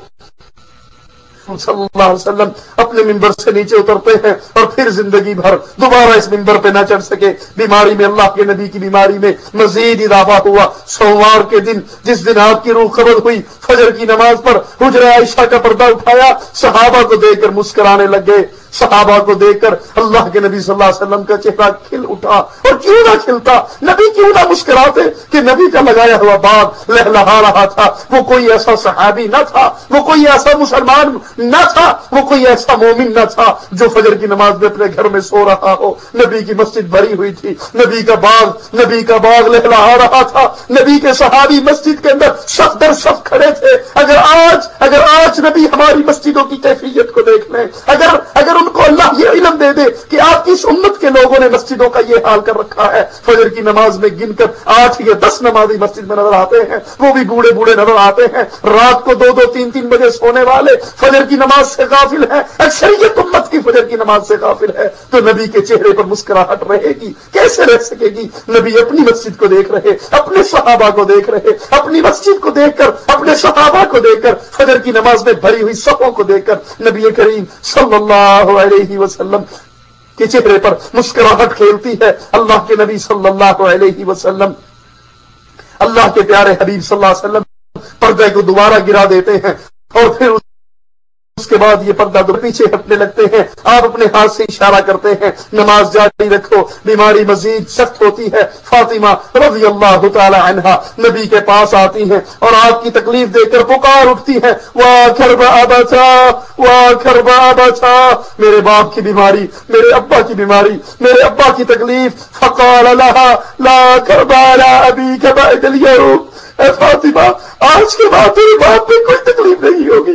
صلی اللہ علیہ وسلم اپنے ممبر سے نیچے اترتے ہیں اور پھر زندگی بھر دوبارہ اس ممبر پہ نہ چڑھ سکے. بیماری میں اللہ کے نبی کی بیماری میں مزید اضافہ ہوا. سوموار کے دن جس دن آپ کی روح قبض ہوئی، فجر کی نماز پر حجرہ عائشہ کا پردہ اٹھایا، صحابہ کو دیکھ کر مسکرانے لگ گئے. صحابہ کو دیکھ کر اللہ کے نبی صلی اللہ علیہ وسلم کا چہرہ کھل اٹھا. اور کیوں نہ کھلتا؟ نبی کیوں نہ مسکراتے کہ نبی کا لگایا ہوا باغ لہلہا رہا تھا. وہ کوئی ایسا صحابی نہ تھا، وہ کوئی ایسا مسلمان نہ تھا، وہ کوئی ایسا مومن نہ تھا جو فجر کی نماز میں اپنے گھر میں سو رہا ہو. نبی کی مسجد بھری ہوئی تھی، نبی کا باغ لہلہا رہا تھا. نبی کے صحابی مسجد کے اندر صف در صف کھڑے تھے. اگر آج نبی ہماری مسجدوں کی کیفیت کو دیکھ لیں، اگر ان کو اللہ یہ علم دے دے کہ آپ کی اس امت کے لوگوں نے مسجدوں کا یہ حال کر رکھا ہے، فجر کی نماز میں گن کر 8 یا 10 نمازی مسجد میں نظر آتے ہیں، وہ بھی بوڑھے نظر آتے ہیں، رات کو 2-2 3-3 بجے سونے والے فجر کی نماز سے غافل ہیں، اکثریت امت کی فجر کی نماز سے غافل ہے، تو نبی کے چہرے پر مسکراہٹ رہے گی؟ کیسے رہ سکے گی؟ نبی اپنی مسجد کو دیکھ رہے، اپنے صحابہ کو دیکھ رہے، اپنی مسجد کو دیکھ کر، اپنے صحابہ کو دیکھ کر، فجر کی نماز میں بھری ہوئی صفوں کو دیکھ کر نبی کریم صلی اللہ علیہ وسلم کے چہرے پر مسکراہٹ کھیلتی ہے. اللہ کے نبی صلی اللہ علیہ وسلم، اللہ کے پیارے حبیب صلی اللہ علیہ وسلم پردے کو دوبارہ گرا دیتے ہیں اور پھر اس کے بعد یہ پردہ دو پیچھے ہٹنے لگتے ہیں. آپ اپنے ہاتھ سے اشارہ کرتے ہیں نماز جاری رکھو. بیماری مزید سخت ہوتی ہے. فاطمہ رضی اللہ تعالی عنہا نبی کے پاس آتی ہیں اور آپ کی تکلیف دیکھ کر پکار اٹھتی ہیں، واہ کربا ابتا، میرے باپ کی بیماری، میرے ابا کی بیماری، میرے ابا کی تکلیف. فقال لها لا کربا لا ابیک بعد اليوم، اے فاطمہ آج کے بعد تیرے باپ میں کوئی تکلیف نہیں ہوگی،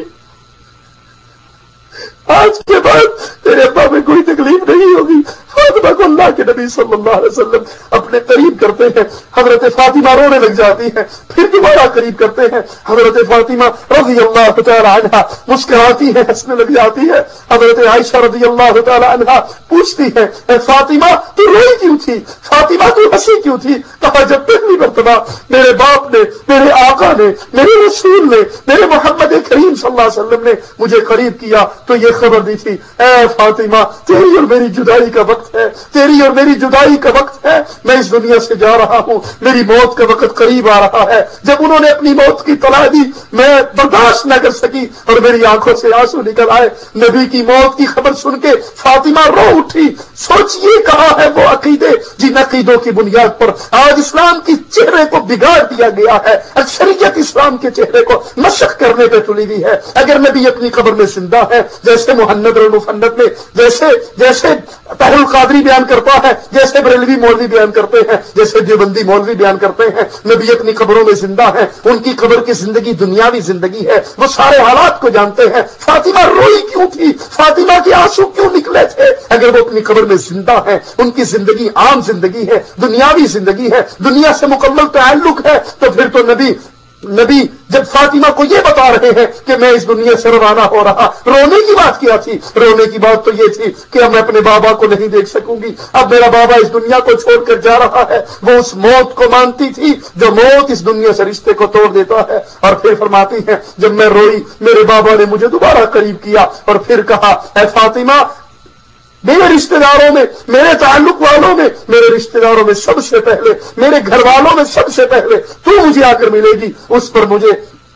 آج کے بعد تیرے ابا میں کوئی تکلیف نہیں ہوگی. فاطمہ کو اللہ کے نبی صلی اللہ علیہ وسلم اپنے قریب کرتے ہیں. حضرت فاطمہ رونے لگ جاتی ہیں، پھر دوبارہ قریب کرتے ہیں. حضرت فاطمہ رضی اللہ تعالی عنہا مسکراتی ہے، ہنسنے لگ جاتی ہے. حضرت عائشہ رضی اللہ تعالی عنہا پوچھتی ہے، اے فاطمہ تو روئی کیوں تھی؟ فاطمہ تو ہنسی کیوں تھی؟ کہا جب پہلی مرتبہ میرے باپ نے، میرے آقا نے، میرے رسول نے، میرے محمد کریم صلی اللہ علیہ وسلم نے مجھے قریب کیا تو یہ خبر دی تھی، اے فاطمہ تیری اور میری جدائی کا وقت ہے، تیری اور میری جدائی کا وقت ہے، میں اس دنیا سے جا رہا ہوں، میری موت کا وقت قریب آ رہا ہے. جب انہوں نے اپنی موت کی اطلاع دی میں برداشت نہ کر سکی اور میری آنکھوں سے آنسو نکل آئے. نبی کی موت کی خبر سن کے فاطمہ رو اٹھی. سوچئے کہاں ہے وہ عقیدے جن عقیدوں کی بنیاد پر آج اسلام کی چہرے کو بگاڑ دیا گیا ہے. اکثریت اسلام کے چہرے کو مشق کرنے پہ تلی ہوئی ہے. اگر نبی اپنی قبر میں زندہ ہے، جیسے محنت اور مفنت میں جیسے طاہر القادری بیان کرتا ہے، جیسے بریلوی مولوی بیان کرتے ہیں، جیسے دیوبندی مولوی بیان کرتے ہیں، نبی اپنی قبروں میں زندہ ہے. ان کی قبر کی زندگی دنیاوی زندگی ہے، وہ سارے حالات کو جانتے ہیں. فاطمہ روئی کیوں تھی؟ فاطمہ کے آنسو کیوں نکلے تھے؟ اگر وہ اپنی قبر میں زندہ ہے، ان کی زندگی عام زندگی ہے، دنیاوی زندگی ہے، دنیا سے مکمل تعلق ہے، تو پھر تو نبی جب فاطمہ کو یہ بتا رہے ہیں کہ میں اس دنیا سے روانہ ہو رہا، رونے کی بات کیا تھی؟ رونے کی بات تو یہ تھی کہ اب میں اپنے بابا کو نہیں دیکھ سکوں گی، اب میرا بابا اس دنیا کو چھوڑ کر جا رہا ہے. وہ اس موت کو مانتی تھی جو موت اس دنیا سے رشتے کو توڑ دیتا ہے. اور پھر فرماتی ہیں جب میں روئی میرے بابا نے مجھے دوبارہ قریب کیا اور پھر کہا، اے فاطمہ میرے رشتہ داروں میں، میرے تعلق والوں میں، میرے رشتہ داروں میں سب سے پہلے، میرے گھر والوں میں سب سے پہلے تو مجھے آ کر ملے گی. اس پر مجھے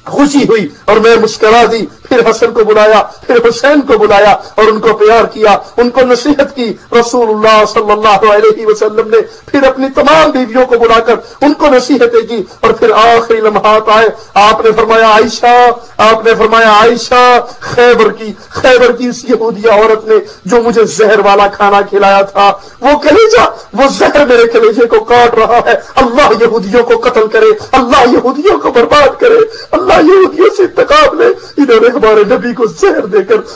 خوشی ہوئی اور میں مسکرا دی. پھر حسن کو بلایا, پھر حسین کو بلایا اور ان کو پیار کیا, ان کو نصیحت کی. رسول اللہ صلی اللہ علیہ وسلم نے پھر اپنی تمام بیویوں کو بلا کر ان کو نصیحتیں کی. اور پھر آخری لمحات آئے, آپ نے فرمایا عائشہ, آپ نے فرمایا عائشہ, خیبر کی اس یہودیہ عورت نے جو مجھے زہر والا کھانا کھلایا تھا, وہ کلیجہ, وہ زہر میرے کلیجے کو کاٹ رہا ہے. اللہ یہودیوں کو قتل کرے, اللہ یہودیوں کو برباد کرے, اللہ یہودیوں سے انتقام لے. انہوں نے ہمارے نبی کو زہر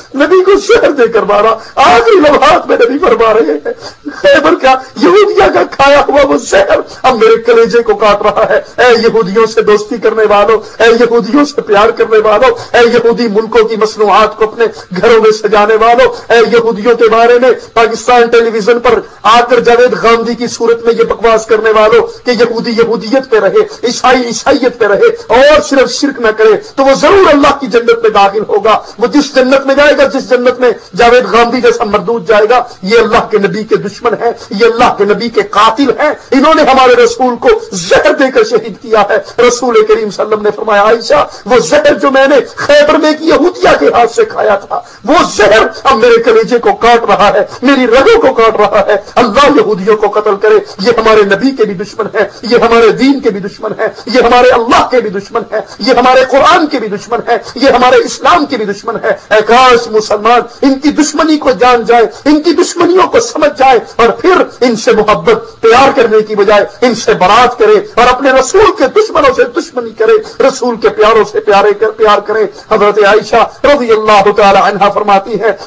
دے کر مارا. آخری لمحات میں نبی فرما رہے ہیں خیبر کا یہودیہ کا کھایا ہوا وہ زہر اب میرے کلیجے کو کاٹ رہا ہے. اے یہودیوں سے دوستی کرنے والوں, اے یہودیوں سے پیار کرنے والوں, اے یہودی ملکوں کی مصنوعات کو اپنے گھروں میں سجانے والوں, اے یہودیوں کے بارے میں پاکستان ٹیلی ویژن پر آ کر جاوید غامدی کی صورت میں یہ بکواس کرنے والوں کہ یہودی یہودیت پہ رہے, عیسائی عیسائیت پہ رہے اور صرف شرک نہ کرے تو وہ ضرور اللہ کی جنت میں داخل ہوگا. وہ جس جنت میں جائے گا, جس جنت میں جاوید غامدی جیسا مردود جائے گا, یہ اللہ کے نبی کے دشمن ہے, یہ اللہ کے نبی کے قاتل ہیں. انہوں نے ہمارے رسول کو زہر دے کر شہید کیا ہے. رسول کریم صلی اللہ علیہ وسلم نے فرمایا عائشہ, وہ زہر جو میں نے خیبر میں کی یہودیہ کے ہاتھ سے کھایا تھا, وہ زہر اب میرے کلیجے کو کاٹ رہا ہے, میری رگوں کو کاٹ رہا ہے. اللہ یہودیوں کو قتل کرے. یہ ہمارے نبی کے بھی دشمن ہے, یہ ہمارے دین کے بھی دشمن ہے, یہ ہمارے اللہ کے بھی دشمن ہے, یہ ہمارے قرآن کے بھی دشمن ہے, یہ ہمارے اسلام کے بھی دشمن ہے. اے کاش مسلمان ان کی دشمنی کو جان جائے, ان کی دشمنیوں کو سمجھ جائے اور پھر ان سے محبت پیار کرنے کی بجائے ان سے برات کرے اور اپنے رسول کے دشمنوں سے دشمنی کرے, رسول کے پیاروں سے پیار کرے. حضرت عائشہ رضی اللہ تعالی عنہا فرماتی ہے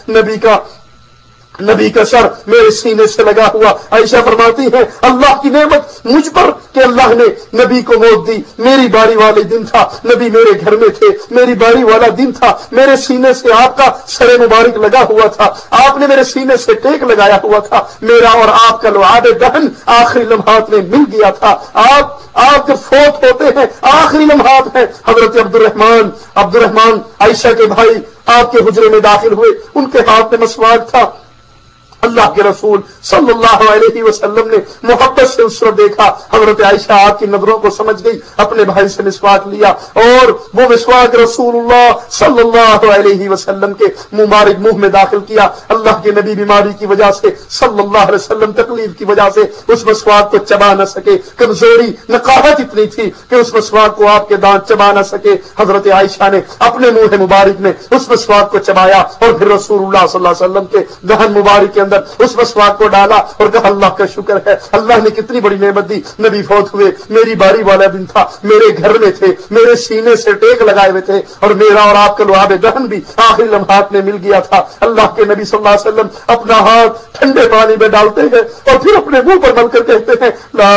نبی کا سر میرے سینے سے لگا ہوا. عائشہ فرماتی ہے اللہ کی نعمت مجھ پر کہ اللہ نے نبی کو موت دی. میری باری والے دن تھا, نبی میرے گھر میں تھے, میری باری والا دن تھا, میرے سینے سے آپ کا سر مبارک لگا ہوا تھا, آپ نے میرے سینے سے ٹیک لگایا ہوا تھا, میرا اور آپ کا لعاب دہن آخری لمحات میں مل گیا تھا. آپ جب فوت ہوتے ہیں آخری لمحات ہیں. حضرت عبد الرحمن عائشہ کے بھائی آپ کے حجرے میں داخل ہوئے, ان کے ہاتھ میں مسواک تھا. اللہ کے رسول صلی اللہ علیہ وسلم نے محبت سے اس کو دیکھا. حضرت عائشہ آپ کی نظروں کو سمجھ گئی, اپنے بھائی سے مسواک لیا اور وہ مسواک رسول اللہ صلی اللہ علیہ وسلم کے مبارک منہ میں داخل کیا. اللہ کے نبی بیماری کی وجہ سے صلی اللہ علیہ وسلم تکلیف کی وجہ سے اس مسواک کو چبا نہ سکے, کمزوری نقاہت اتنی تھی کہ اس مسواک کو آپ کے دانت چبا نہ سکے. حضرت عائشہ نے اپنے منہ مبارک میں اس مسواک کو چبایا اور پھر رسول اللہ صلی اللہ علیہ وسلم کے دہن مبارک کے اس مسواک کو ڈالا اور کہا اللہ کا شکر ہے, اللہ نے کتنی بڑی نعمت دی. نبی فوت ہوئے, میری باری والا دن تھا, میرے گھر میں تھے, میرے سینے سے ٹیک لگائے ہوئے تھے اور میرا اور آپ کا لعاب دہن بھی آخری لمحات میں مل گیا تھا. اللہ کے نبی صلی اللہ علیہ وسلم اپنا ہاتھ ٹھنڈے پانی میں ڈالتے ہیں اور پھر اپنے منہ پر مل کر کہتے ہیں لا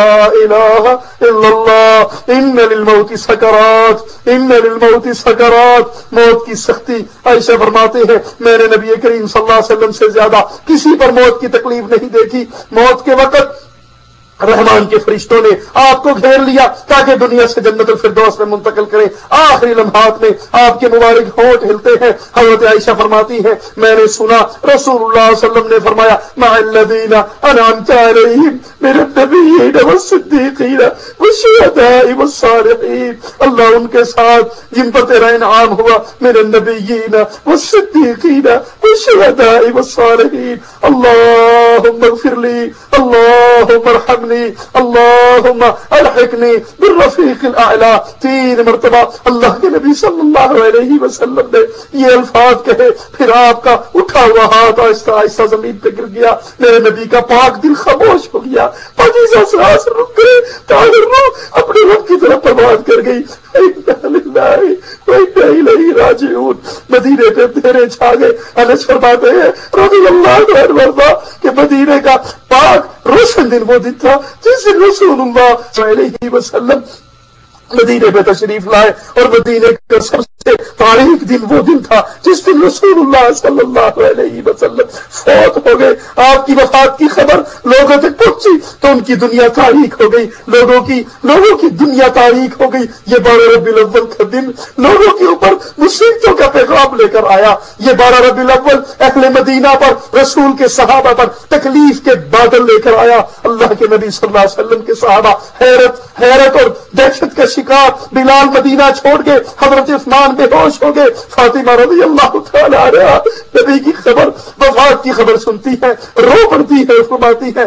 الہ الا اللہ ان للموت سکرات, ان للموت سکرات. موت کی سختی. عائشہ فرماتے ہیں میں نے نبی کریم صلی اللہ علیہ وسلم سے زیادہ کسی پر موت کی تکلیف نہیں دیکھی. موت کے وقت رحمان کے فرشتوں نے آپ کو گھیر لیا تاکہ دنیا سے جنت الفردوس میں منتقل کریں. آخری لمحات میں آپ کے مبارک ہونٹ ہلتے ہیں. حضرت عائشہ فرماتی ہے میں نے سنا رسول اللہ صلی اللہ علیہ وسلم نے فرمایا مع الذین انعمت علیہم من النبیین والصدیقین والشہداء والصالحین. اللہ ان کے ساتھ جن پر تیرا انعام ہوا, من النبیین والصدیقین والشہداء والصالحین. اللہم اغفر لی, اللہم ارحمنی, اللہم الحقنی بالرفیق الاعلی. 3 مرتبہ اللہ کے نبی صلی اللہ علیہ وسلم نے یہ الفاظ کہے. پھر آپ کا اٹھا ہوا ہاتھ آہستہ آہستہ زمین پہ گر گیا. میرے نبی کا پاک دل خاموش ہو گیا, پاکیزہ سانس رک گئے, تاہر روح اپنے رب کی طرف پرواز کر گئی. راجعون. مدینے پہ اندھیرے چھا گئے. انس فرماتے ہیں رضی اللہ عنہ کہ مدینے کا پاک روشن دن وہ دن تھا جس دن رسول اللہ صلی اللہ علیہ وسلم مدینے پہ تشریف لائے اور مدینے کا سب سے تاریخ دن وہ دن تھا جس دن رسول اللہ صلی اللہ علیہ وسلم فوت ہو گئے، آپ کی وفات کی خبر لوگوں تک پہنچی تو ان کی دنیا تاریخ ہو گئی، لوگوں کی دنیا تاریخ ہو گئی۔ یہ 12 ربیع الاول کا دن لوگوں کے اوپر مصیبتوں کا پیغام لے کر آیا۔ یہ 12 ربیع الاول اہل مدینہ پر، رسول کے صحابہ پر تکلیف کے بادل لے کر آیا۔ اللہ کے نبی صلی اللہ علیہ وسلم کے صحابہ حیرت اور دہشت کا شکار، بلال مدینہ چھوڑ کے، حضرت عثمان بے ہوش ہو گئے، فاطمہ رضی اللہ تعالی عنہا نبی کی خبر، وفات کی خبر سنتی ہے، رو پڑتی ہے، فرماتی ہے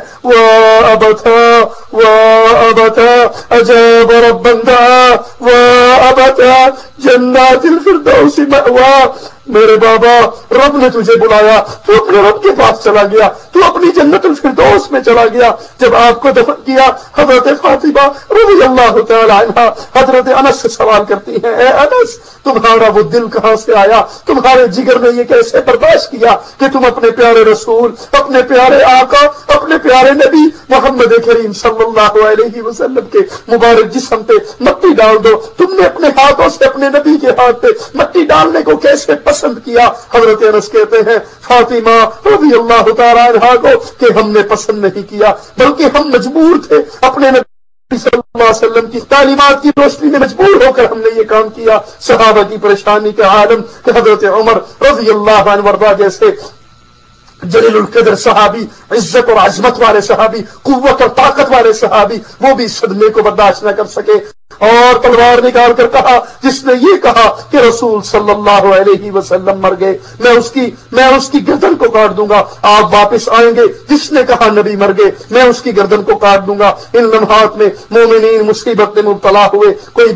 وَأَبَتَا أَجَابَ رَبًّا دَعَا وَأَبَتَا جنات الفردوس مأوا۔ میرے بابا، رب نے تجھے بلایا، تو اپنے رب کے پاس چلا گیا، تو اپنی جنت الفردوس میں چلا گیا۔ جب آپ کو دفن کیا، حضرت فاطمہ رضی اللہ تعالی عنہا حضرت انس سے سوال کرتی ہیں، اے انس، تمہارا وہ دل کہاں سے آیا، تمہارے جگر نے یہ کیسے برداشت کیا کہ تم اپنے پیارے رسول، اپنے پیارے آقا، اپنے پیارے نبی محمد کریم صلی اللہ علیہ وسلم کے مبارک جسم پہ مٹی ڈال دو؟ تم نے اپنے ہاتھوں سے اپنے نبی کے ہاتھ پہ مٹی ڈالنے کو کیسے پسند کیا؟ حضرت انس کہتے ہیں فاطمہ رضی اللہ تعالی عنہا کو کہ ہم نے پسند نہیں کیا، بلکہ ہم مجبور تھے، اپنے نبی صلی اللہ علیہ وسلم کی تعلیمات کی روشنی میں مجبور ہو کر ہم نے یہ کام کیا۔ صحابہ کی پریشانی کا عالم کہ حضرت عمر رضی اللہ عنہ وارضا جیسے جلیل القدر صحابی، عزت اور عظمت والے صحابی، قوت اور طاقت والے صحابی، وہ بھی صدمے کو برداشت نہ کر سکے اور تلوار نکال کر کہا، جس نے یہ کہا کہ رسول صلی اللہ علیہ وسلم مر گئے، میں اس کی گردن کو کاٹ دوں گا، آپ واپس آئیں گے۔ جس نے کہا نبی مر گئے، میں اس کی گردن کو کاٹ دوں گا۔ ان لمحات میں مومنین مصیبت میں مبتلا ہوئے، کوئی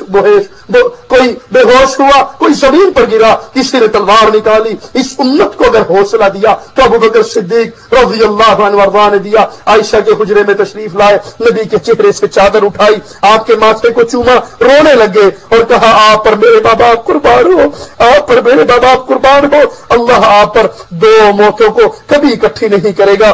بے ہوش ہوا، کوئی زمین پر گرا، کسی نے تلوار نکالی۔ اس امت کو اگر حوصلہ دیا تو ابو بکر صدیق رضی اللہ عنہ وارضا نے دیا۔ عائشہ کے حجرے میں تشریف لائے، نبی کے چہرے سے چادر اٹھائی، آپ کے ماتھے کو چوما، رونے لگے اور کہا آپ پر میرے ماں باپ قربان ہو، آپ پر میرے ماں باپ قربان ہو، اللہ آپ پر دو موتوں کو کبھی اکٹھی نہیں کرے گا۔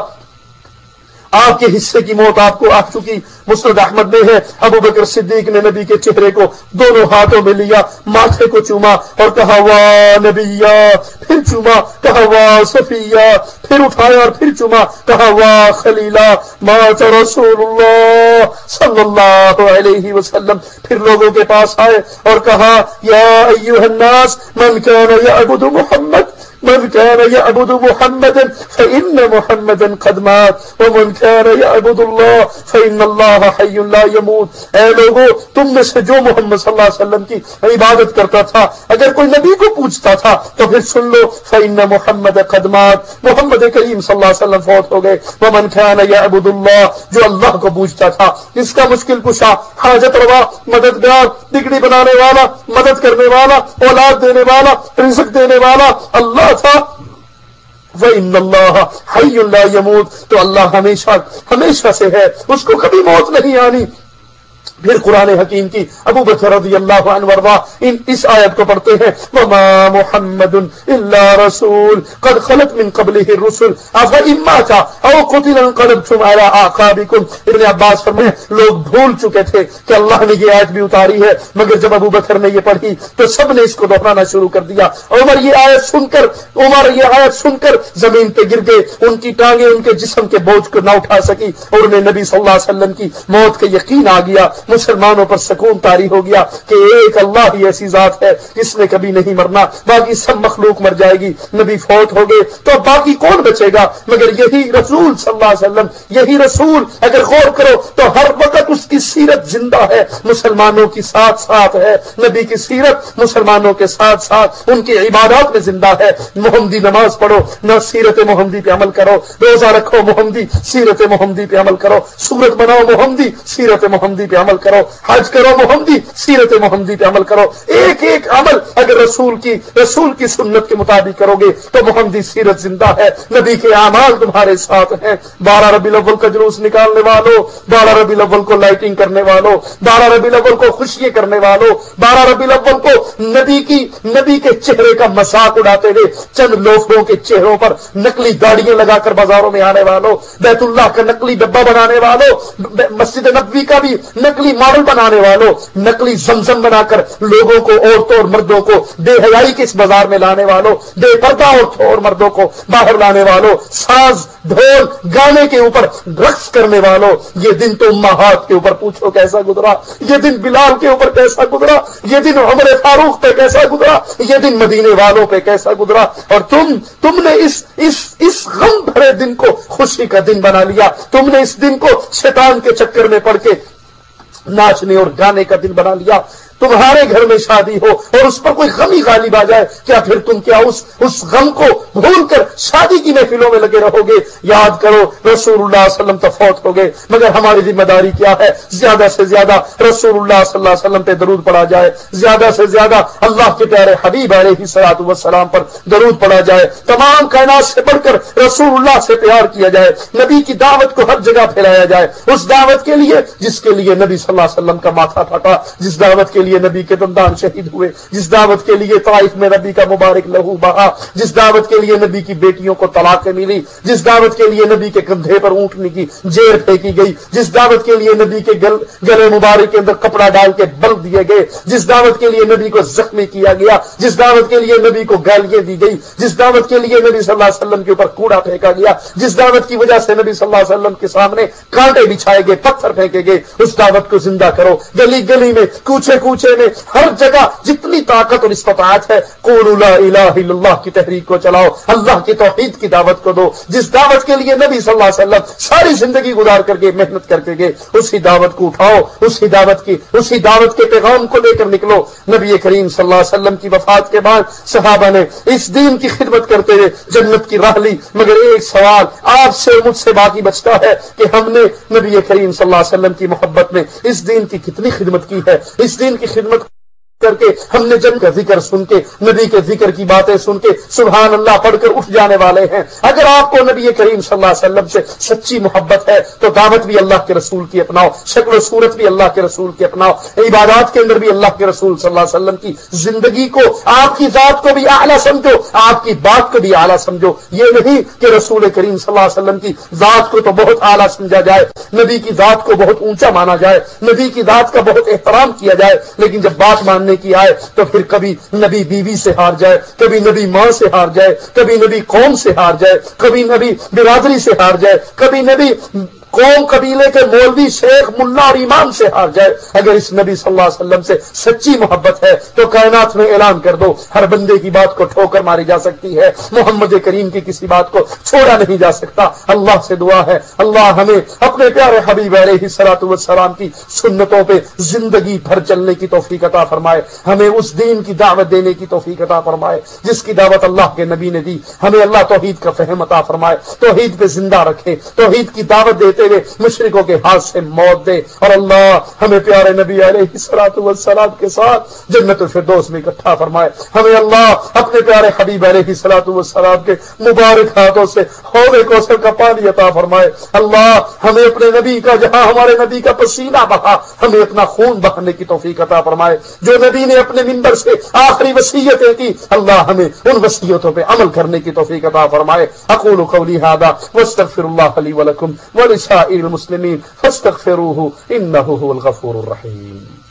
آپ کے حصے کی موت آپ کو آ چکی۔ مسند احمد میں ہے، ابو بکر صدیق نے نبی کے چہرے کو دونوں ہاتھوں میں لیا، ماتھے کو چوما اور کہا واہ نبیہ، پھر چوما، کہا واہ صفیہ، پھر اٹھایا اور پھر چوما، کہا واہ خلیلہ، مات رسول اللہ صلی اللہ علیہ وسلم۔ پھر لوگوں کے پاس آئے اور کہا یا ایھا الناس من کان یعبد محمد من كان يعبد محمدا فإن محمدا قد مات ومن كان يعبد الله فإن الله حي لا يموت۔ اے لوگوں، تم میں سے جو محمد صلی اللہ علیہ وسلم کی عبادت کرتا تھا، اگر کوئی نبی کو پوچھتا تھا تو پھر سن لو، فإن محمد قد مات، محمد کریم صلی اللہ علیہ وسلم فوت ہو گئے۔ ومن كان يعبد الله، جو اللہ کو پوچھتا تھا، اس کا مشکل کشا، حاجت روا، مددگار، بگڑی بنانے والا، مدد کرنے والا، اولاد دینے والا، رزق دینے والا اللہ تھا۔ وَإِنَّ اللَّهَ حَيٌّ لَا يَمُوتُ، تو اللہ ہمیشہ سے ہے، اس کو کبھی موت نہیں آنی۔ پھر قرآن حکیم کی ابو بکر رضی اللہ عنہ وارضا اس آیت کو پڑھتے ہیں، وَمَا مُحَمَّدٌ إِلَّا رَسُولٌ قَدْ خَلَتْ مِن قَبْلِهِ الرُّسُلُ أَفَإِن مَّاتَ أَوْ قُتِلَ انقلبتم عَلَىٰ أَعْقَابِكُمْ۔ ابن عباس فرمائے لوگ بھول چکے تھے کہ اللہ نے یہ آیت بھی اتاری ہے، مگر جب ابو بکر نے یہ پڑھی تو سب نے اس کو دہرانا شروع کر دیا۔ عمر یہ آیت سن کر زمین پہ گر گئے، ان کی ٹانگیں ان کے جسم کے بوجھ کو نہ اٹھا سکی اور انہیں نبی صلی اللہ علیہ وسلم کی موت کا یقین آ گیا۔ مسلمانوں پر سکون طاری ہو گیا کہ ایک اللہ ہی ایسی ذات ہے جس نے کبھی نہیں مرنا، باقی سب مخلوق مر جائے گی۔ نبی فوت ہو گئے تو اب باقی کون بچے گا مگر یہی رسول صلی اللہ علیہ وسلم، یہی رسول۔ اگر غور کرو تو ہر وقت اس کی سیرت زندہ ہے، مسلمانوں کی ساتھ ساتھ ہے، نبی کی سیرت مسلمانوں کے ساتھ ساتھ ان کی عبادات میں زندہ ہے۔ محمدی نماز پڑھو، نہ سیرت محمدی پہ عمل کرو، روزہ رکھو محمدی، سیرت محمدی پہ عمل کرو، سورت بناؤ محمدی، سیرت محمدی پہ عمل کرو، حج کرو محمدی، سیرت محمدی پہ عمل کرو۔ ایک ایک عمل اگر رسول کی سنت کے مطابق کرو گے تو محمدی سیرت زندہ ہے، نبی کے اعمال تمہارے ساتھ ہیں۔ 12 ربیع الاول کا جلوس نکالنے والوں، 12 ربیع الاول کو لائٹنگ کرنے والوں، 12 ربیع الاول کو خوشیاں کرنے والوں، 12 ربیع الاول کو نبی کے چہرے کا مذاق اڑاتے ہوئے چند لوگوں کے چہروں پر نقلی گاڑیاں لگا کر بازاروں میں آنے والوں، بیت اللہ کا نقلی ڈبہ بنانے والوں، مسجد نبوی کا بھی نقلی نقلی ماڈل بنانے والوں، نقلی زمزم بنا کر لوگوں کو، عورتوں اور مردوں کو بے حیائی کے اس بازار میں لانے والوں، بے پردہ عورتوں اور مردوں کو باہر لانے والوں، ساز ڈھول گانے کے اوپر رقص کرنے والوں، یہ دن تو امہات کے اوپر پوچھو کیسا گزرا، یہ دن بلال کے اوپر کیسا گزرا، یہ دن عمر فاروق پہ کیسا گزرا، یہ دن مدینے والوں پہ کیسا گزرا، اور تم نے اس غم بھرے دن کو خوشی کا دن بنا لیا، تم نے اس دن کو شیطان کے چکر میں پڑ کے ناچنے اور گانے کا دن بنا لیا۔ تمہارے گھر میں شادی ہو اور اس پر کوئی غمی غالب آ جائے، کیا پھر تم کیا اس غم کو بھول کر شادی کی محفلوں میں لگے رہو گے؟ یاد کرو رسول اللہ صلی اللہ علیہ وسلم تو فوت ہو گئے، مگر ہماری ذمہ داری کیا ہے؟ زیادہ سے زیادہ رسول اللہ صلی اللہ علیہ وسلم پہ درود پڑا جائے، زیادہ سے زیادہ اللہ کے پیارے حبیب علیہ الصلوۃ والسلام پر درود پڑا جائے، تمام کائنات سے بڑھ کر رسول اللہ سے پیار کیا جائے، نبی کی دعوت کو ہر جگہ پھیلایا جائے، اس دعوت کے لیے جس کے لیے نبی صلی اللہ علیہ وسلم کا ماتھا پھٹا، جس دعوت کے لیے نبی کے دندان شہید ہوئے، جس دعوت کے لیے طائف میں نبی کا مبارک لہو بہا، جس دعوت کے لیے نبی کی بیٹیوں کو طلاقیں ملی، جس دعوت کے لیے نبی کے کندھے پر اونٹنی کی زیر پھینکی گئی، جس دعوت کے لیے نبی کے گلے مبارک کے اندر کپڑا ڈال کے بل دیے گئے، جس دعوت کے لیے نبی کو زخمی کیا گیا، جس دعوت کے لیے نبی کو گالیاں دی گئی، جس دعوت کے لیے نبی صلی اللہ علیہ وسلم کے اوپر کوڑا پھینکا گیا، جس دعوت کی وجہ سے نبی صلی اللہ علیہ وسلم کے سامنے کانٹے بچھائے گئے، پتھر پھینکے گئے، اس دعوت کو زندہ کرو، گلی گلی میں، کوچے کوچے میں، ہر جگہ جتنی طاقت اور استطاعت ہے قولوا لا الہ الا اللہ کی تحریک کو چلاؤ، اللہ کی توحید کی دعوت کو دو، جس دعوت کے لیے نبی صلی اللہ علیہ وسلم ساری زندگی گزار کر کے محنت کر کے گئے، اسی دعوت کو اٹھاؤ، اسی دعوت کے پیغام کو لے کر نکلو۔ نبی کریم صلی اللہ علیہ وسلم کی وفات کے بعد صحابہ نے اس دین کی خدمت کرتے ہوئے جنت کی راہ لی، مگر ایک سوال آپ سے مجھ سے باقی بچتا ہے کہ ہم نے نبی کریم صلی اللہ علیہ وسلم کی محبت میں اس دین کی کتنی خدمت کی ہے؟ اس دین کی خدمت کر کے ہم نے جن کا ذکر سن کے، نبی کے ذکر کی باتیں سن کے سبحان اللہ پڑھ کر اٹھ جانے والے ہیں۔ اگر آپ کو نبی کریم صلی اللہ علیہ وسلم سے سچی محبت ہے تو دعوت بھی اللہ کے رسول کی اپناؤ، شکل و صورت بھی اللہ کے رسول کی اپناؤ، عبادات کے اندر بھی اللہ کے رسول صلی اللہ علیہ وسلم کی زندگی کو، آپ کی ذات کو بھی اعلیٰ سمجھو، آپ کی بات کو بھی اعلیٰ سمجھو۔ یہ نہیں کہ رسول کریم صلی اللہ علیہ وسلم کی ذات کو تو بہت اعلیٰ سمجھا جائے، نبی کی ذات کو بہت اونچا مانا جائے، نبی کی ذات کا بہت احترام کیا جائے، لیکن جب بات ماننے کی آئے تو پھر کبھی نبی بیوی سے ہار جائے، کبھی نبی ماں سے ہار جائے، کبھی نبی قوم سے ہار جائے، کبھی نبی برادری سے ہار جائے، کبھی نبی قوم قبیلے کے مولوی شیخ ملا اور امام سے ہار جائے۔ اگر اس نبی صلی اللہ علیہ وسلم سے سچی محبت ہے تو کائنات میں اعلان کر دو، ہر بندے کی بات کو ٹھوکر ماری جا سکتی ہے، محمد کریم کی کسی بات کو چھوڑا نہیں جا سکتا۔ اللہ سے دعا ہے اللہ ہمیں اپنے پیارے حبیب علیہ الصلوۃ والسلام کی سنتوں پہ زندگی بھر چلنے کی توفیق عطا فرمائے، ہمیں اس دین کی دعوت دینے کی توفیق عطا فرمائے جس کی دعوت اللہ کے نبی نے دی، ہمیں اللہ توحید کا فہم عطا فرمائے، توحید پہ زندہ رکھے، توحید کی دعوت دیتے ہوئے مشرکوں کے ہاتھ سے موت دے، اور اللہ ہمیں پیارے نبی علیہ الصلوۃ والسلام کے ساتھ جنت الفردوس میں اکٹھا فرمائے، ہمیں اللہ اپنے پیارے حبیب علیہ الصلوۃ والسلام کے مبارک ہاتھوں سے حوض کوثر کا پانی عطا فرمائے، اللہ ہمیں اپنے نبی کا، جہاں ہمارے نبی کا پسینہ بہا، ہمیں اپنا خون بہانے کی توفیق عطا فرمائے، جو نبی نے اپنے منبر سے آخری وصیتیں کی اللہ ہمیں ان وصیتوں پہ عمل کرنے کی توفیق عطا فرمائے۔ اقول قولی ھذا واستغفر اللہ لی ولکم ولسائر المسلمین فاستغفروہ انہ هو الغفور الرحیم۔